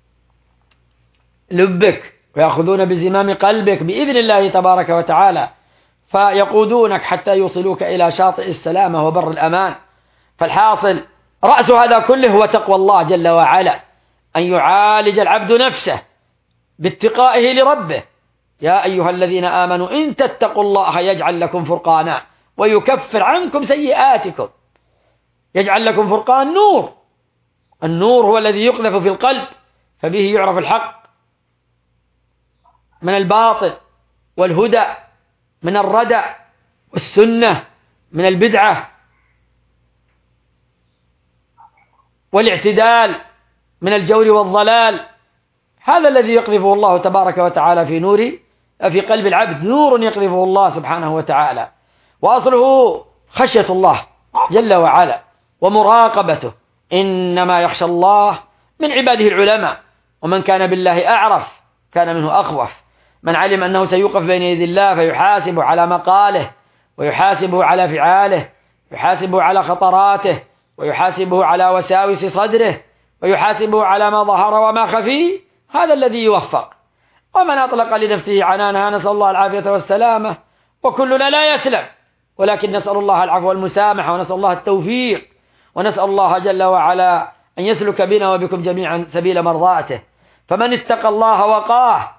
[SPEAKER 2] بلبك ويأخذون بزمام قلبك بإذن الله تبارك وتعالى، فيقودونك حتى يوصلوك إلى شاطئ السلامة وبر الأمان. فالحاصل رأس هذا كله هو تقوى الله جل وعلا، أن يعالج العبد نفسه باتقائه لربه. يا أيها الذين آمنوا إن تتقوا الله يجعل لكم فرقانا ويكفر عنكم سيئاتكم. يجعل لكم فرقان، نور. النور هو الذي يقذف في القلب، فبه يعرف الحق من الباطل، والهدى من الردى، والسنة من البدعة، والاعتدال من الجور والضلال. هذا الذي يقذفه الله تبارك وتعالى في قلب العبد، نور يقذفه الله سبحانه وتعالى. وأصله خشية الله جل وعلا ومراقبته. إنما يخشى الله من عباده العلماء، ومن كان بالله أعرف كان منه أخوف. من علم أنه سيوقف بين يدي الله فيحاسب على مقاله، ويحاسبه على فعاله، ويحاسبه على خطراته، ويحاسبه على وساوس صدره، ويحاسبه على ما ظهر وما خفي، هذا الذي يوفق. ومن أطلق لنفسه عنانها نسأل الله العافية والسلامة، وكلنا لا يسلم، ولكن نسأل الله العفو والمسامحة، ونسأل الله التوفيق، ونسأل الله جل وعلا أن يسلك بنا وبكم جميعا سبيل مرضاته. فمن اتقى الله وقاه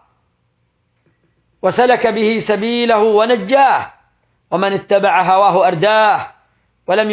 [SPEAKER 2] وسلك به سبيله ونجاه، ومن اتبع هواه أرداه ولم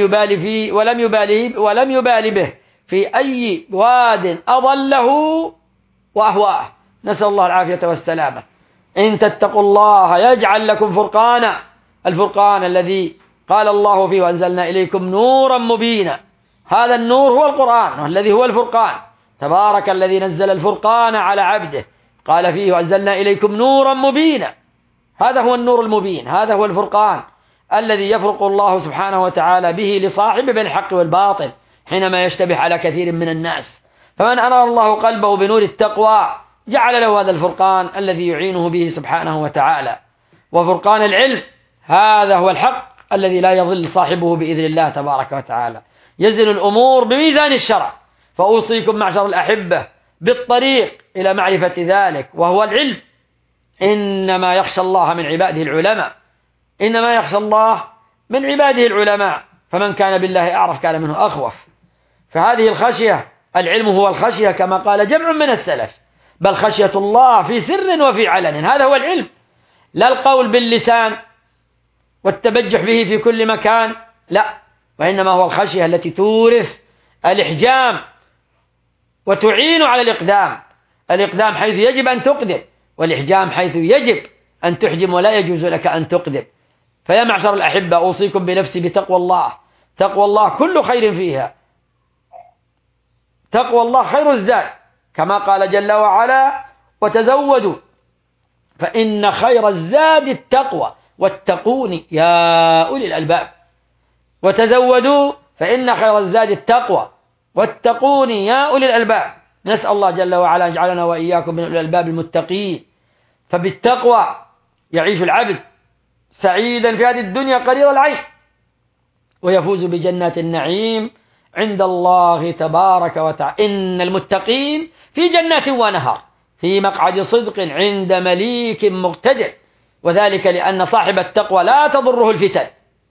[SPEAKER 2] يبالي به في أي واد أضله وأهواه. نسأل الله العافية والسلامة. إن تتقوا الله يجعل لكم فرقانا، الفرقان الذي قال الله فيه: وأنزلنا إليكم نورا مبينا. هذا النور هو القرآن الذي هو الفرقان. تبارك الذي نزل الفرقان على عبده، قال فيه: وأنزلنا إليكم نورا مبينا. هذا هو النور المبين، هذا هو الفرقان الذي يفرق الله سبحانه وتعالى به لصاحبه بين الحق والباطل حينما يشتبه على كثير من الناس. فمن أنار الله قلبه بنور التقوى جعل له هذا الفرقان الذي يعينه به سبحانه وتعالى. وفرقان العلم هذا هو الحق الذي لا يضل صاحبه بإذن الله تبارك وتعالى. يزن الأمور بميزان الشرع. فأوصيكم معشر الأحبة بالطريق إلى معرفة ذلك، وهو العلم. إنما يخشى الله من عباده العلماء، إنما يخشى الله من عباده العلماء. فمن كان بالله أعرف كان منه أخوف. فهذه الخشية، العلم هو الخشية كما قال جمع من السلف، بل خشية الله في سر وفي علن، هذا هو العلم. لا القول باللسان والتبجح به في كل مكان، لا، وإنما هو الخشية التي تورث الإحجام وتعين على الإقدام حيث يجب أن تقدم، والإحجام حيث يجب أن تحجم ولا يجوز لك أن تقدم. فيا معشر الأحبة أوصيكم بنفسي بتقوى الله. تقوى الله كل خير فيها. تقوى الله خير الزاد، كما قال جل وعلا: وتزودوا فإن خير الزاد التقوى واتقون يا أولي الألباب. وتزودوا فإن خير الزاد التقوى واتقون يا أولي الألباب. نسأل الله جل وعلا أن يجعلنا وإياكم من أولي الألباب المتقين. فبالتقوى يعيش العبد سعيدا في هذه الدنيا قرير العين، ويفوز بجنات النعيم عند الله تبارك وتعالى. إن المتقين في جنات ونهر في مقعد صدق عند مليك مقتدر، وذلك لأن صاحب التقوى لا تضره الفتن.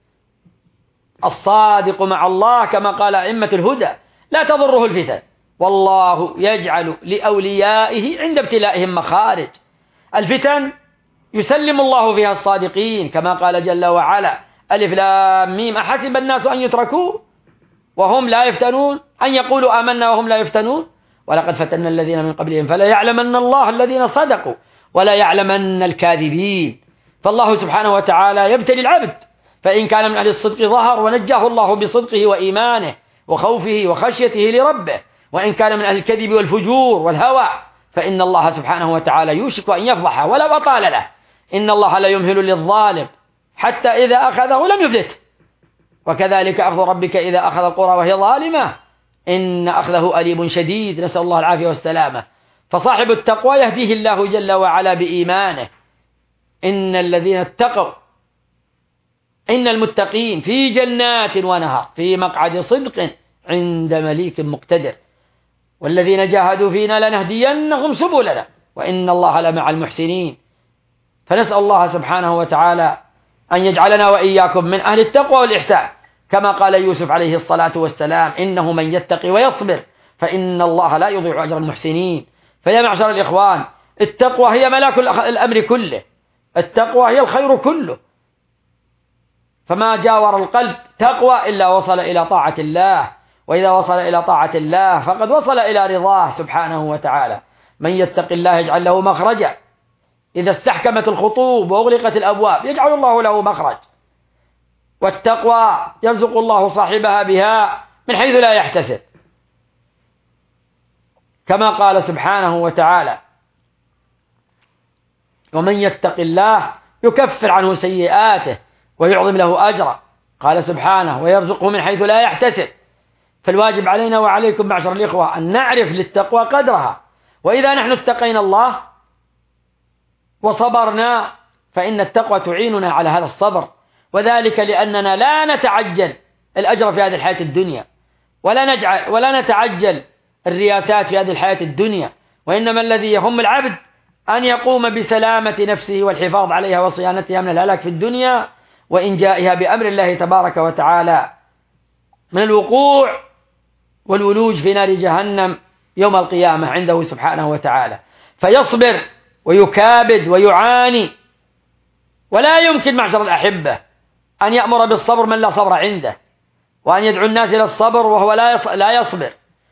[SPEAKER 2] الصادق مع الله كما قال أئمة الهدى لا تضره الفتن، والله يجعل لأوليائه عند ابتلائهم مخارج. الفتن يسلم الله فيها الصادقين، كما قال جل وعلا: ألف لام ميم أحسب الناس أن يتركوا وهم لا يفتنون أن يقولوا آمنا وهم لا يفتنون ولقد فتنا الذين من قبلهم فلا يعلمن الله الذين صدقوا ولا يعلمن الكاذبين. فالله سبحانه وتعالى يبتلي العبد، فإن كان من أهل الصدق ظهر ونجاه الله بصدقه وإيمانه وخوفه وخشيته لربه، وإن كان من أهل الكذب والفجور والهوى فإن الله سبحانه وتعالى يوشك أن يفضحه ولو أطال له. إن الله لا يمهل للظالم حتى إذا أخذه لم يفلته، وكذلك أخذ ربك إذا أخذ القرى وهي ظالمة إن أخذه أليم شديد. نسأل الله العافية والسلامة. فصاحب التقوى يهديه الله جل وعلا بإيمانه. إن الذين اتقوا إن المتقين في جنات ونهر في مقعد صدق عند مليك مقتدر، والذين جاهدوا فينا لنهدينهم سبلنا وإن الله لمع المحسنين. فنسأل الله سبحانه وتعالى أن يجعلنا وإياكم من أهل التقوى والإحسان، كما قال يوسف عليه الصلاة والسلام: إنه من يتقي ويصبر فإن الله لا يضيع أجر المحسنين. فيا معشر الإخوان، التقوى هي ملاك الأمر كله، التقوى هي الخير كله. فما جاور القلب تقوى إلا وصل إلى طاعة الله، وإذا وصل إلى طاعة الله فقد وصل إلى رضاه سبحانه وتعالى. من يتق الله يجعل له مخرجا. إذا استحكمت الخطوب وأغلقت الأبواب يجعل الله له مخرج. والتقوى يرزق الله صاحبها بها من حيث لا يحتسب، كما قال سبحانه وتعالى: ومن يتق الله يكفر عنه سيئاته ويعظم له أجرا. قال سبحانه: ويرزقه من حيث لا يحتسب. فالواجب علينا وعليكم معشر الإخوة أن نعرف للتقوى قدرها، وإذا نحن اتقينا الله وصبرنا فإن التقوى تعيننا على هذا الصبر، وذلك لأننا لا نتعجل الأجر في هذه الحياة الدنيا، ولا نتعجل الرياسات في هذه الحياة الدنيا، وإنما الذي يهم العبد أن يقوم بسلامة نفسه والحفاظ عليها وصيانتها من الهلاك في الدنيا، وإنجائها بأمر الله تبارك وتعالى من الوقوع والولوج في نار جهنم يوم القيامة عنده سبحانه وتعالى. فيصبر ويكابد ويعاني، ولا يمكن معشر الأحبة أن يأمر بالصبر من لا صبر عنده، وأن يدعو الناس إلى الصبر وهو لا يصبر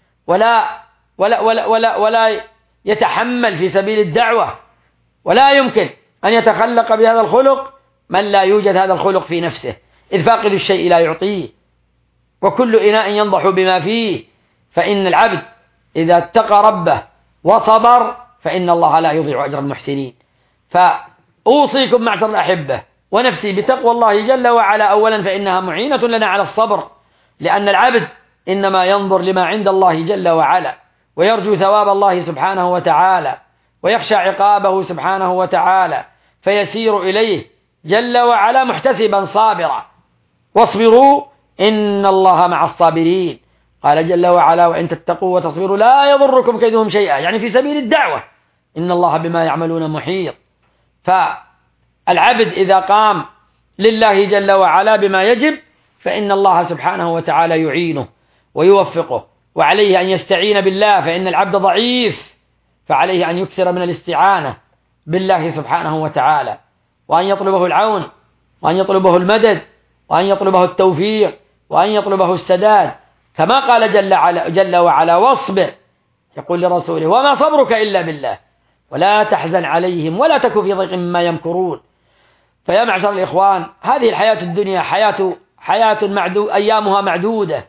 [SPEAKER 2] ولا يتحمل في سبيل الدعوة. ولا يمكن أن يتخلق بهذا الخلق من لا يوجد هذا الخلق في نفسه، إذ فاقد الشيء لا يعطيه، وكل إناء ينضح بما فيه. فإن العبد إذا اتقى ربه وصبر فإن الله لا يضيع أجر المحسنين. فأوصيكم معشر الأحبة ونفسي بتقوى الله جل وعلا أولا، فإنها معينة لنا على الصبر، لأن العبد إنما ينظر لما عند الله جل وعلا، ويرجو ثواب الله سبحانه وتعالى، ويخشى عقابه سبحانه وتعالى، فيسير إليه جل وعلا محتسبا صابرا. واصبروا إن الله مع الصابرين. قال جل وعلا: وإن تتقوا وتصبروا لا يضركم كيدهم شيئا، يعني في سبيل الدعوة، إن الله بما يعملون محيط. فالعبد إذا قام لله جل وعلا بما يجب فإن الله سبحانه وتعالى يعينه ويوفقه، وعليه أن يستعين بالله، فإن العبد ضعيف، فعليه أن يكثر من الاستعانة بالله سبحانه وتعالى، وأن يطلبه العون، وأن يطلبه المدد، وأن يطلبه التوفيق، وأن يطلبه السداد، كما قال جل وعلا: واصبر، يقول لرسوله: وما صبرك إلا بالله ولا تحزن عليهم ولا تك في ضيق مما يمكرون. فيا معشر الإخوان، هذه الحياة الدنيا حياة أيامها معدودة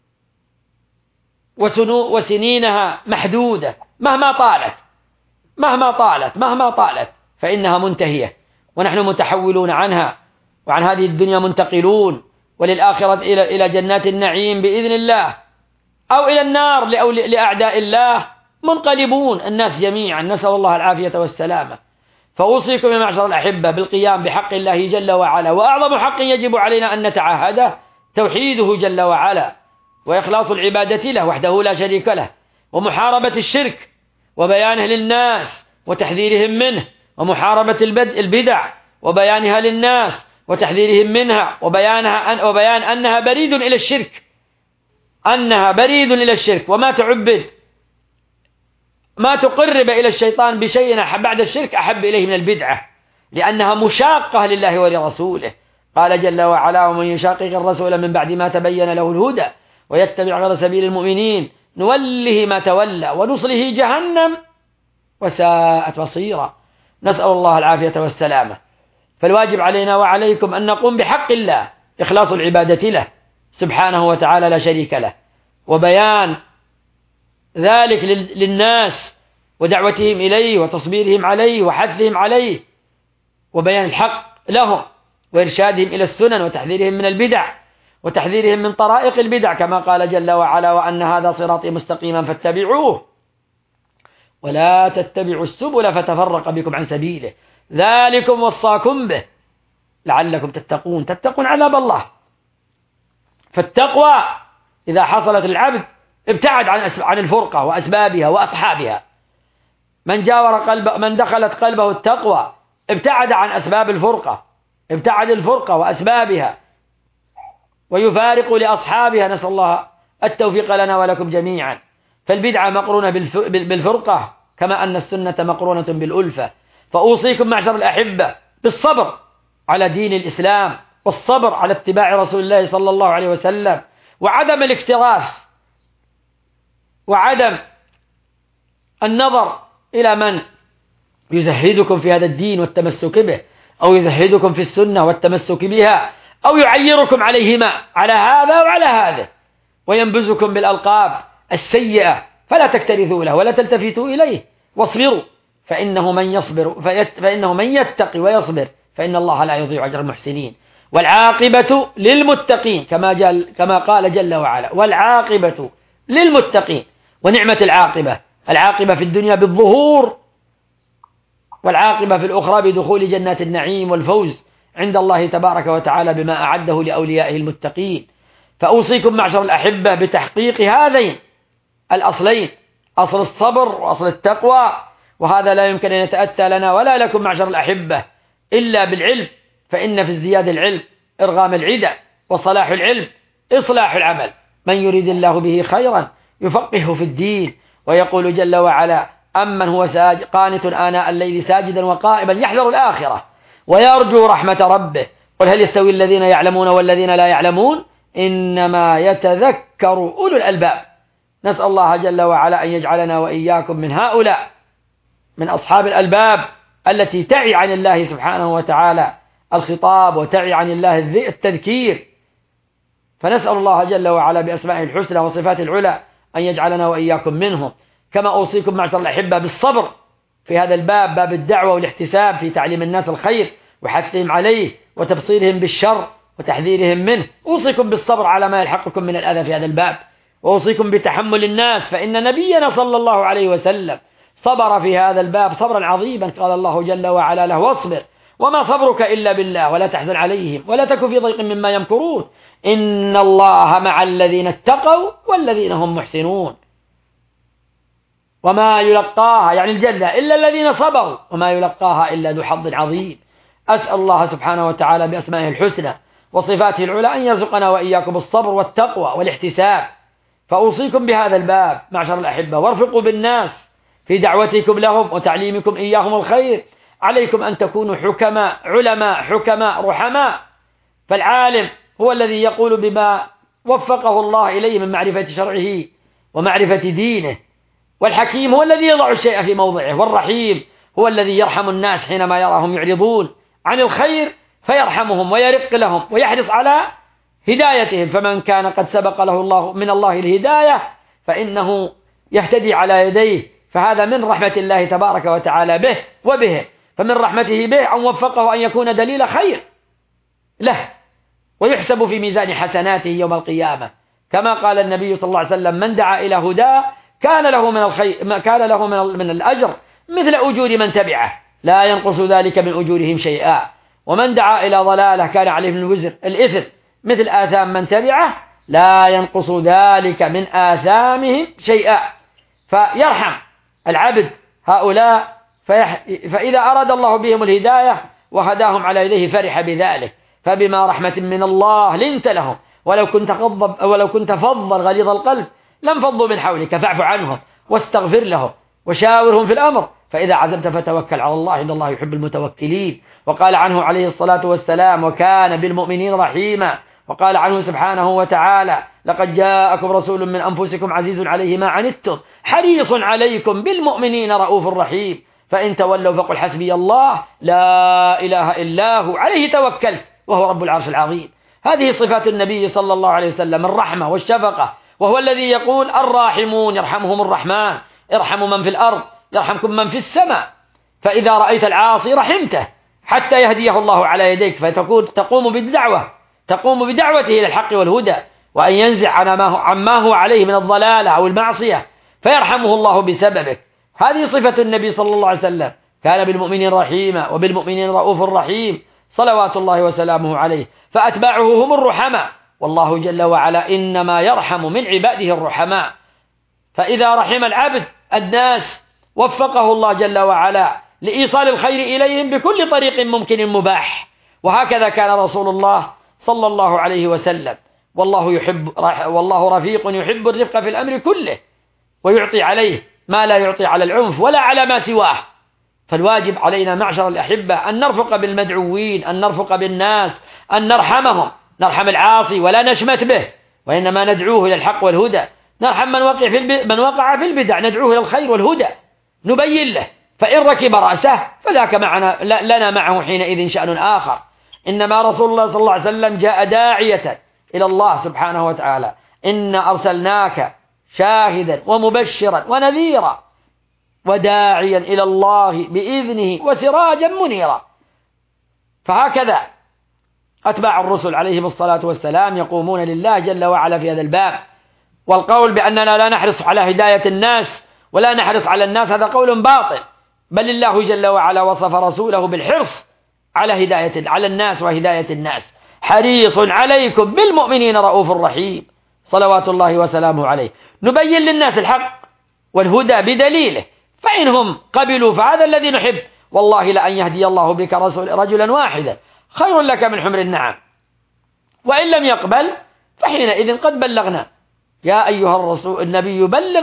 [SPEAKER 2] وسنينها محدودة، مهما طالت فإنها منتهية، ونحن متحولون عنها، وعن هذه الدنيا منتقلون، وللآخرة إلى جنات النعيم بإذن الله، أو إلى النار لأعداء الله منقلبون الناس جميعا، نسأل الله العافية والسلامة. فأوصيكم يا معشر الأحبة بالقيام بحق الله جل وعلا، وأعظم حق يجب علينا أن نتعاهده توحيده جل وعلا، وإخلاص العبادة له وحده لا شريك له، ومحاربة الشرك وبيانه للناس وتحذيرهم منه، ومحاربة البدع وبيانها للناس وتحذيرهم منها، وبيان أنها بريد إلى الشرك، وما تعبد ما تقرب إلى الشيطان بشيء بعد الشرك أحب إليه من البدعة، لأنها مشاقة لله ولرسوله. قال جل وعلا: ومن يشاقق الرسول من بعد ما تبين له الهدى ويتبع غير سبيل المؤمنين نوله ما تولى ونصله جهنم وساءت مصيرا. نسأل الله العافية والسلامة. فالواجب علينا وعليكم أن نقوم بحق الله، إخلاص العبادة له سبحانه وتعالى لا شريك له، وبيان ذلك للناس ودعوتهم إليه وتصبيرهم عليه وحثهم عليه، وبيان الحق لهم وإرشادهم إلى السنن وتحذيرهم من البدع وتحذيرهم من طرائق البدع، كما قال جل وعلا: وأن هذا صراطي مستقيما فاتبعوه ولا تتبعوا السبل فتفرق بكم عن سبيله ذلكم وصاكم به لعلكم تتقون عذاب الله. فالتقوى إذا حصلت للعبد ابتعد عن الفرقة وأسبابها وأصحابها. من دخلت قلبه التقوى ابتعد عن أسباب الفرقة، ابتعد الفرقة وأسبابها ويفارق لأصحابها. نسأل الله التوفيق لنا ولكم جميعا. فالبدعة مقرونة بالفرقة كما أن السنة مقرونة بالألفة. فأوصيكم معشر الأحبة بالصبر على دين الإسلام، والصبر على اتباع رسول الله صلى الله عليه وسلم، وعدم الاكتراث، وعدم النظر إلى من يزهدكم في هذا الدين والتمسك به، أو يزهدكم في السنة والتمسك بها، أو يعيركم عليهما على هذا وعلى هذا، وينبذكم بالألقاب السيئة، فلا تكترثوا له ولا تلتفتوا إليه، واصبروا فإنه من يتقي ويصبر فإن الله لا يضيع أجر المحسنين. والعاقبة للمتقين كما قال جل وعلا: والعاقبة للمتقين. ونعمة العاقبة في الدنيا بالظهور، والعاقبة في الأخرى بدخول جنات النعيم والفوز عند الله تبارك وتعالى بما أعده لأوليائه المتقين. فأوصيكم معشر الأحبة بتحقيق هذين الأصلين، أصل الصبر وأصل التقوى، وهذا لا يمكن أن يتأتى لنا ولا لكم معشر الأحبة إلا بالعلم، فإن في ازدياد العلم إرغام العدى، وصلاح العلم إصلاح العمل. من يريد الله به خيرا يفقهه في الدين. ويقول جل وعلا: أمن هو قانت آناء الليل ساجدا وقائما يحذر الآخرة ويرجو رحمة ربه قل هل يستوي الذين يعلمون والذين لا يعلمون إنما يتذكر أولو الألباب. نسأل الله جل وعلا أن يجعلنا وإياكم من هؤلاء، من أصحاب الألباب التي تعي عن الله سبحانه وتعالى الخطاب وتعي عن الله التذكير. فنسأل الله جل وعلا بأسمائه الحسنى وصفاته العلى أن يجعلنا وإياكم منهم. كما أوصيكم معشر الأحبة بالصبر في هذا الباب، باب الدعوة والاحتساب في تعليم الناس الخير وحثهم عليه وتبصيرهم بالشر وتحذيرهم منه. أوصيكم بالصبر على ما يلحقكم من الأذى في هذا الباب، وأوصيكم بتحمل الناس، فإن نبينا صلى الله عليه وسلم صبر في هذا الباب صبرا عظيما. قال الله جل وعلا له: واصبر وما صبرك إلا بالله ولا تحزن عليهم ولا تك في ضيق مما يمكرون إن الله مع الذين اتقوا والذين هم محسنون. وما يلقاها يعني الجنة إلا الذين صبروا وما يلقاها إلا ذو حظ عظيم. أسأل الله سبحانه وتعالى بأسمائه الحسنى وصفاته العلى أن يرزقنا وإياكم الصبر والتقوى والاحتساب. فأوصيكم بهذا الباب معشر الأحبة، وارفقوا بالناس في دعوتكم لهم وتعليمكم إياهم الخير. عليكم أن تكونوا حكماء، علماء، حكماء، رحماء. فالعالم هو الذي يقول بما وفقه الله إليه من معرفة شرعه ومعرفة دينه، والحكيم هو الذي يضع الشيء في موضعه، والرحيم هو الذي يرحم الناس حينما يراهم يعرضون عن الخير فيرحمهم ويرق لهم ويحرص على هدايتهم. فمن كان قد سبق له الله من الله الهداية فإنه يهتدي على يديه، فهذا من رحمة الله تبارك وتعالى به وبه. فمن رحمته به أن وفقه أن يكون دليل خير له ويحسب في ميزان حسناته يوم القيامة، كما قال النبي صلى الله عليه وسلم: من دعا إلى هدى كان له من الخير، كان له من الأجر مثل أجور من تبعه لا ينقص ذلك من أجورهم شيئا. ومن دعا إلى ضلالة كان عليه من الإثم مثل آثام من تبعه لا ينقص ذلك من آثامهم شيئا. فيرحم العبد هؤلاء، فإذا أراد الله بهم الهداية وهداهم على يديه فرح بذلك. فبما رحمة من الله لنت لهم، ولو كنت فظا غليظ القلب لانفضوا من حولك فاعف عنهم واستغفر لهم وشاورهم في الأمر، فإذا عزمت فتوكل على الله إن الله يحب المتوكلين. وقال عنه عليه الصلاة والسلام: وكان بالمؤمنين رحيما. وقال عنه سبحانه وتعالى: لقد جاءكم رسول من أنفسكم عزيز عليه ما عنتم حريص عليكم بالمؤمنين رؤوف رحيم. فإن تولوا فقل حسبي الله لا إله إلا هو عليه توكلت وهو رب العرش العظيم. هذه صفات النبي صلى الله عليه وسلم: الرحمة والشفقة، وهو الذي يقول: الراحمون يرحمهم الرحمن، ارحموا من في الأرض يرحمكم من في السماء. فإذا رأيت العاصي رحمته حتى يهديه الله على يديك، تقوم بدعوته إلى الحق والهدى، وأن ينزع عما هو عليه من الضلالة أو المعصية فيرحمه الله بسببك. هذه صفة النبي صلى الله عليه وسلم: كان بالمؤمنين رحيما وبالمؤمنين رؤوف رحيم صلوات الله وسلامه عليه. فأتباعه هم الرحماء، والله جل وعلا إنما يرحم من عباده الرحماء. فإذا رحم العبد الناس وفقه الله جل وعلا لإيصال الخير إليهم بكل طريق ممكن مباح. وهكذا كان رسول الله صلى الله عليه وسلم. والله رفيق يحب الرفق في الأمر كله، ويعطي عليه ما لا يعطي على العنف ولا على ما سواه. فالواجب علينا معشر الأحبة أن نرفق بالمدعوين، أن نرفق بالناس، أن نرحمهم، نرحم العاصي ولا نشمت به، وإنما ندعوه إلى الحق والهدى. نرحم من وقع في البدع، ندعوه إلى الخير والهدى، نبين له. فإن ركب رأسه فذاك لنا معه حينئذ شأن آخر. إنما رسول الله صلى الله عليه وسلم جاء داعية إلى الله سبحانه وتعالى: إنا أرسلناك شاهدا ومبشرا ونذيرا وداعيا إلى الله بإذنه وسراجا منيرا. فهكذا أتباع الرسل عليهم الصلاة والسلام يقومون لله جل وعلا في هذا الباب. والقول بأننا لا نحرص على هداية الناس ولا نحرص على الناس هذا قول باطل، بل الله جل وعلا وصف رسوله بالحرص على الناس وهداية الناس: حريص عليكم بالمؤمنين رؤوف رحيم صلوات الله وسلامه عليه. نبين للناس الحق والهدى بدليله، فإنهم قبلوا فهذا الذي نحب. والله لأن يهدي الله بك رجلا واحدا خير لك من حمر النعم، وإن لم يقبل فحينئذ قد بلغنا. يا أيها الرسول النبي بلغ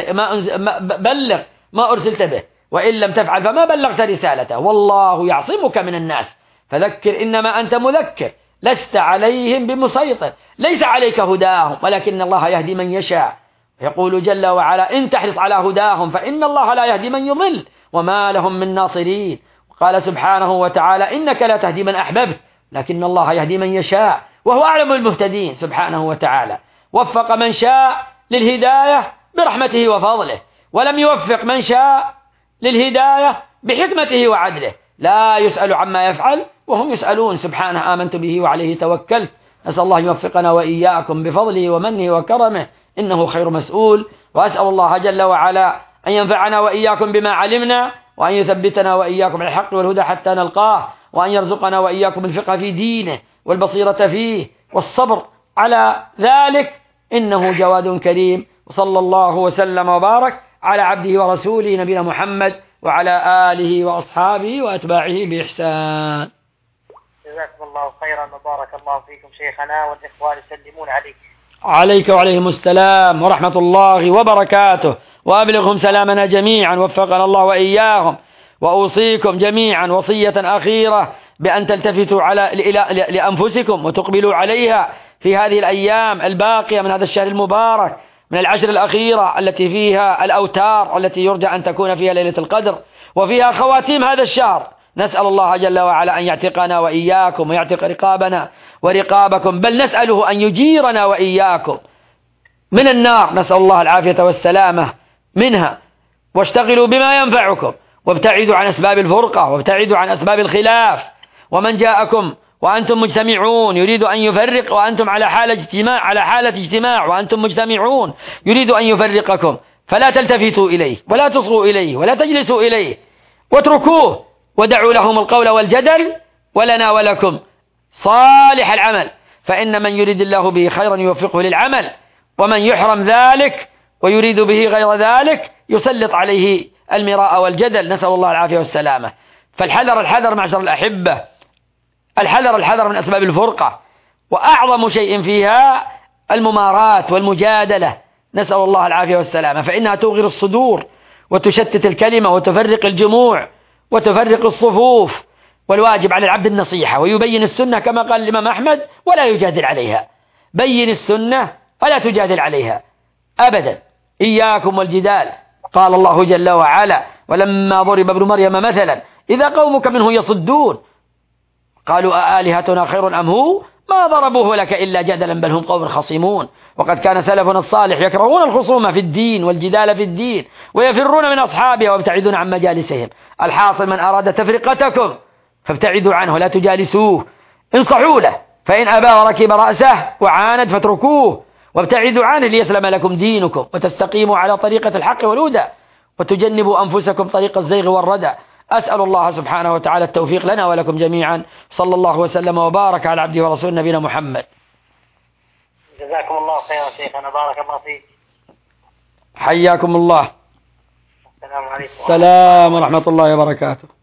[SPEAKER 2] ما أرسلت به، وإن لم تفعل فما بلغت رسالته، والله يعصمك من الناس. فذكر إنما أنت مذكر لست عليهم بمسيطر، ليس عليك هداهم ولكن الله يهدي من يشاء. يقول جل وعلا: إن تحرص على هداهم فإن الله لا يهدي من يضل وما لهم من ناصرين. وقال سبحانه وتعالى: إنك لا تهدي من أحببت لكن الله يهدي من يشاء وهو أعلم المهتدين. سبحانه وتعالى وفق من شاء للهداية برحمته وفضله، ولم يوفق من شاء للهداية بحكمته وعدله، لا يسأل عما يفعل وهم يسألون. سبحانه آمنت به وعليه توكلت. نسأل الله يوفقنا وإياكم بفضله ومنه وكرمه إنه خير مسؤول. وأسأل الله جل وعلا أن ينفعنا وإياكم بما علمنا، وأن يثبتنا وإياكم على الحق والهدى حتى نلقاه، وأن يرزقنا وإياكم الفقه في دينه والبصيرة فيه والصبر على ذلك إنه جواد كريم. وصلى الله وسلم وبارك على عبده ورسوله نبينا محمد وعلى آله وأصحابه وأتباعه بإحسان.
[SPEAKER 1] جزاكم الله خيرا وبارك الله فيكم شيخنا، والإخوان يسلمون عليك.
[SPEAKER 2] عليك وعليهم السلام ورحمة الله وبركاته، وأبلغهم سلامنا جميعا وفقنا الله وإياهم. وأوصيكم جميعا وصية أخيرة بأن تلتفتوا لأنفسكم وتقبلوا عليها في هذه الأيام الباقية من هذا الشهر المبارك، من العشر الأخيرة التي فيها الأوتار التي يرجى أن تكون فيها ليلة القدر، وفيها خواتيم هذا الشهر. نسأل الله جل وعلا أن يعتقنا وإياكم ويعتق رقابنا ورقابكم، بل نسأله أن يجيرنا وإياكم من النار، نسأل الله العافية والسلامة منها. واشتغلوا بما ينفعكم وابتعدوا عن أسباب الفرقة وابتعدوا عن أسباب الخلاف. ومن جاءكم وأنتم مجتمعون يريد أن يفرق وأنتم على حالة اجتماع وأنتم مجتمعون يريد أن يفرقكم، فلا تلتفتوا إليه ولا تصغوا إليه ولا تجلسوا إليه، واتركوه ودعوا لهم القول والجدل، ولنا ولكم صالح العمل، فإن من يريد الله به خيرا يوفقه للعمل، ومن يحرم ذلك ويريد به غير ذلك يسلط عليه المراء والجدل، نسأل الله العافية والسلامة. فالحذر معشر الأحبة، الحذر من أسباب الفرقة، وأعظم شيء فيها الممارات والمجادلة، نسأل الله العافية والسلامة، فإنها توغر الصدور وتشتت الكلمة وتفرق الجموع وتفرق الصفوف. والواجب على العبد النصيحة ويبين السنة كما قال الإمام أحمد ولا يجادل عليها. بين السنة ولا تجادل عليها أبدا، إياكم والجدال. قال الله جل وعلا: ولما ضرب ابن مريم مثلا إذا قومك منه يصدون قالوا أآلهتنا خير أم هو ما ضربوه لك إلا جدلا بل هم قوم خصيمون. وقد كان سلفنا الصالح يكرهون الخصوم في الدين والجدال في الدين ويفرون من أصحابها ويبتعدون عن مجالسهم. الحاصل من أراد تفرقتكم فابتعدوا عنه لا تجالسوه، انصحوا له، فإن أبى وركب رأسه وعاند فاتركوه وابتعدوا عنه ليسلم لكم دينكم وتستقيموا على طريقة الحق والهدى وتجنبوا أنفسكم طريق الزيغ والردى. أسأل الله سبحانه وتعالى التوفيق لنا ولكم جميعا. صلى الله وسلم وبارك على عبده ورسول نبينا محمد.
[SPEAKER 1] جزاكم الله خيرا شيخنا، بارك الله فيك.
[SPEAKER 2] حياكم الله.
[SPEAKER 1] السلام عليكم.
[SPEAKER 2] السلام ورحمة الله وبركاته.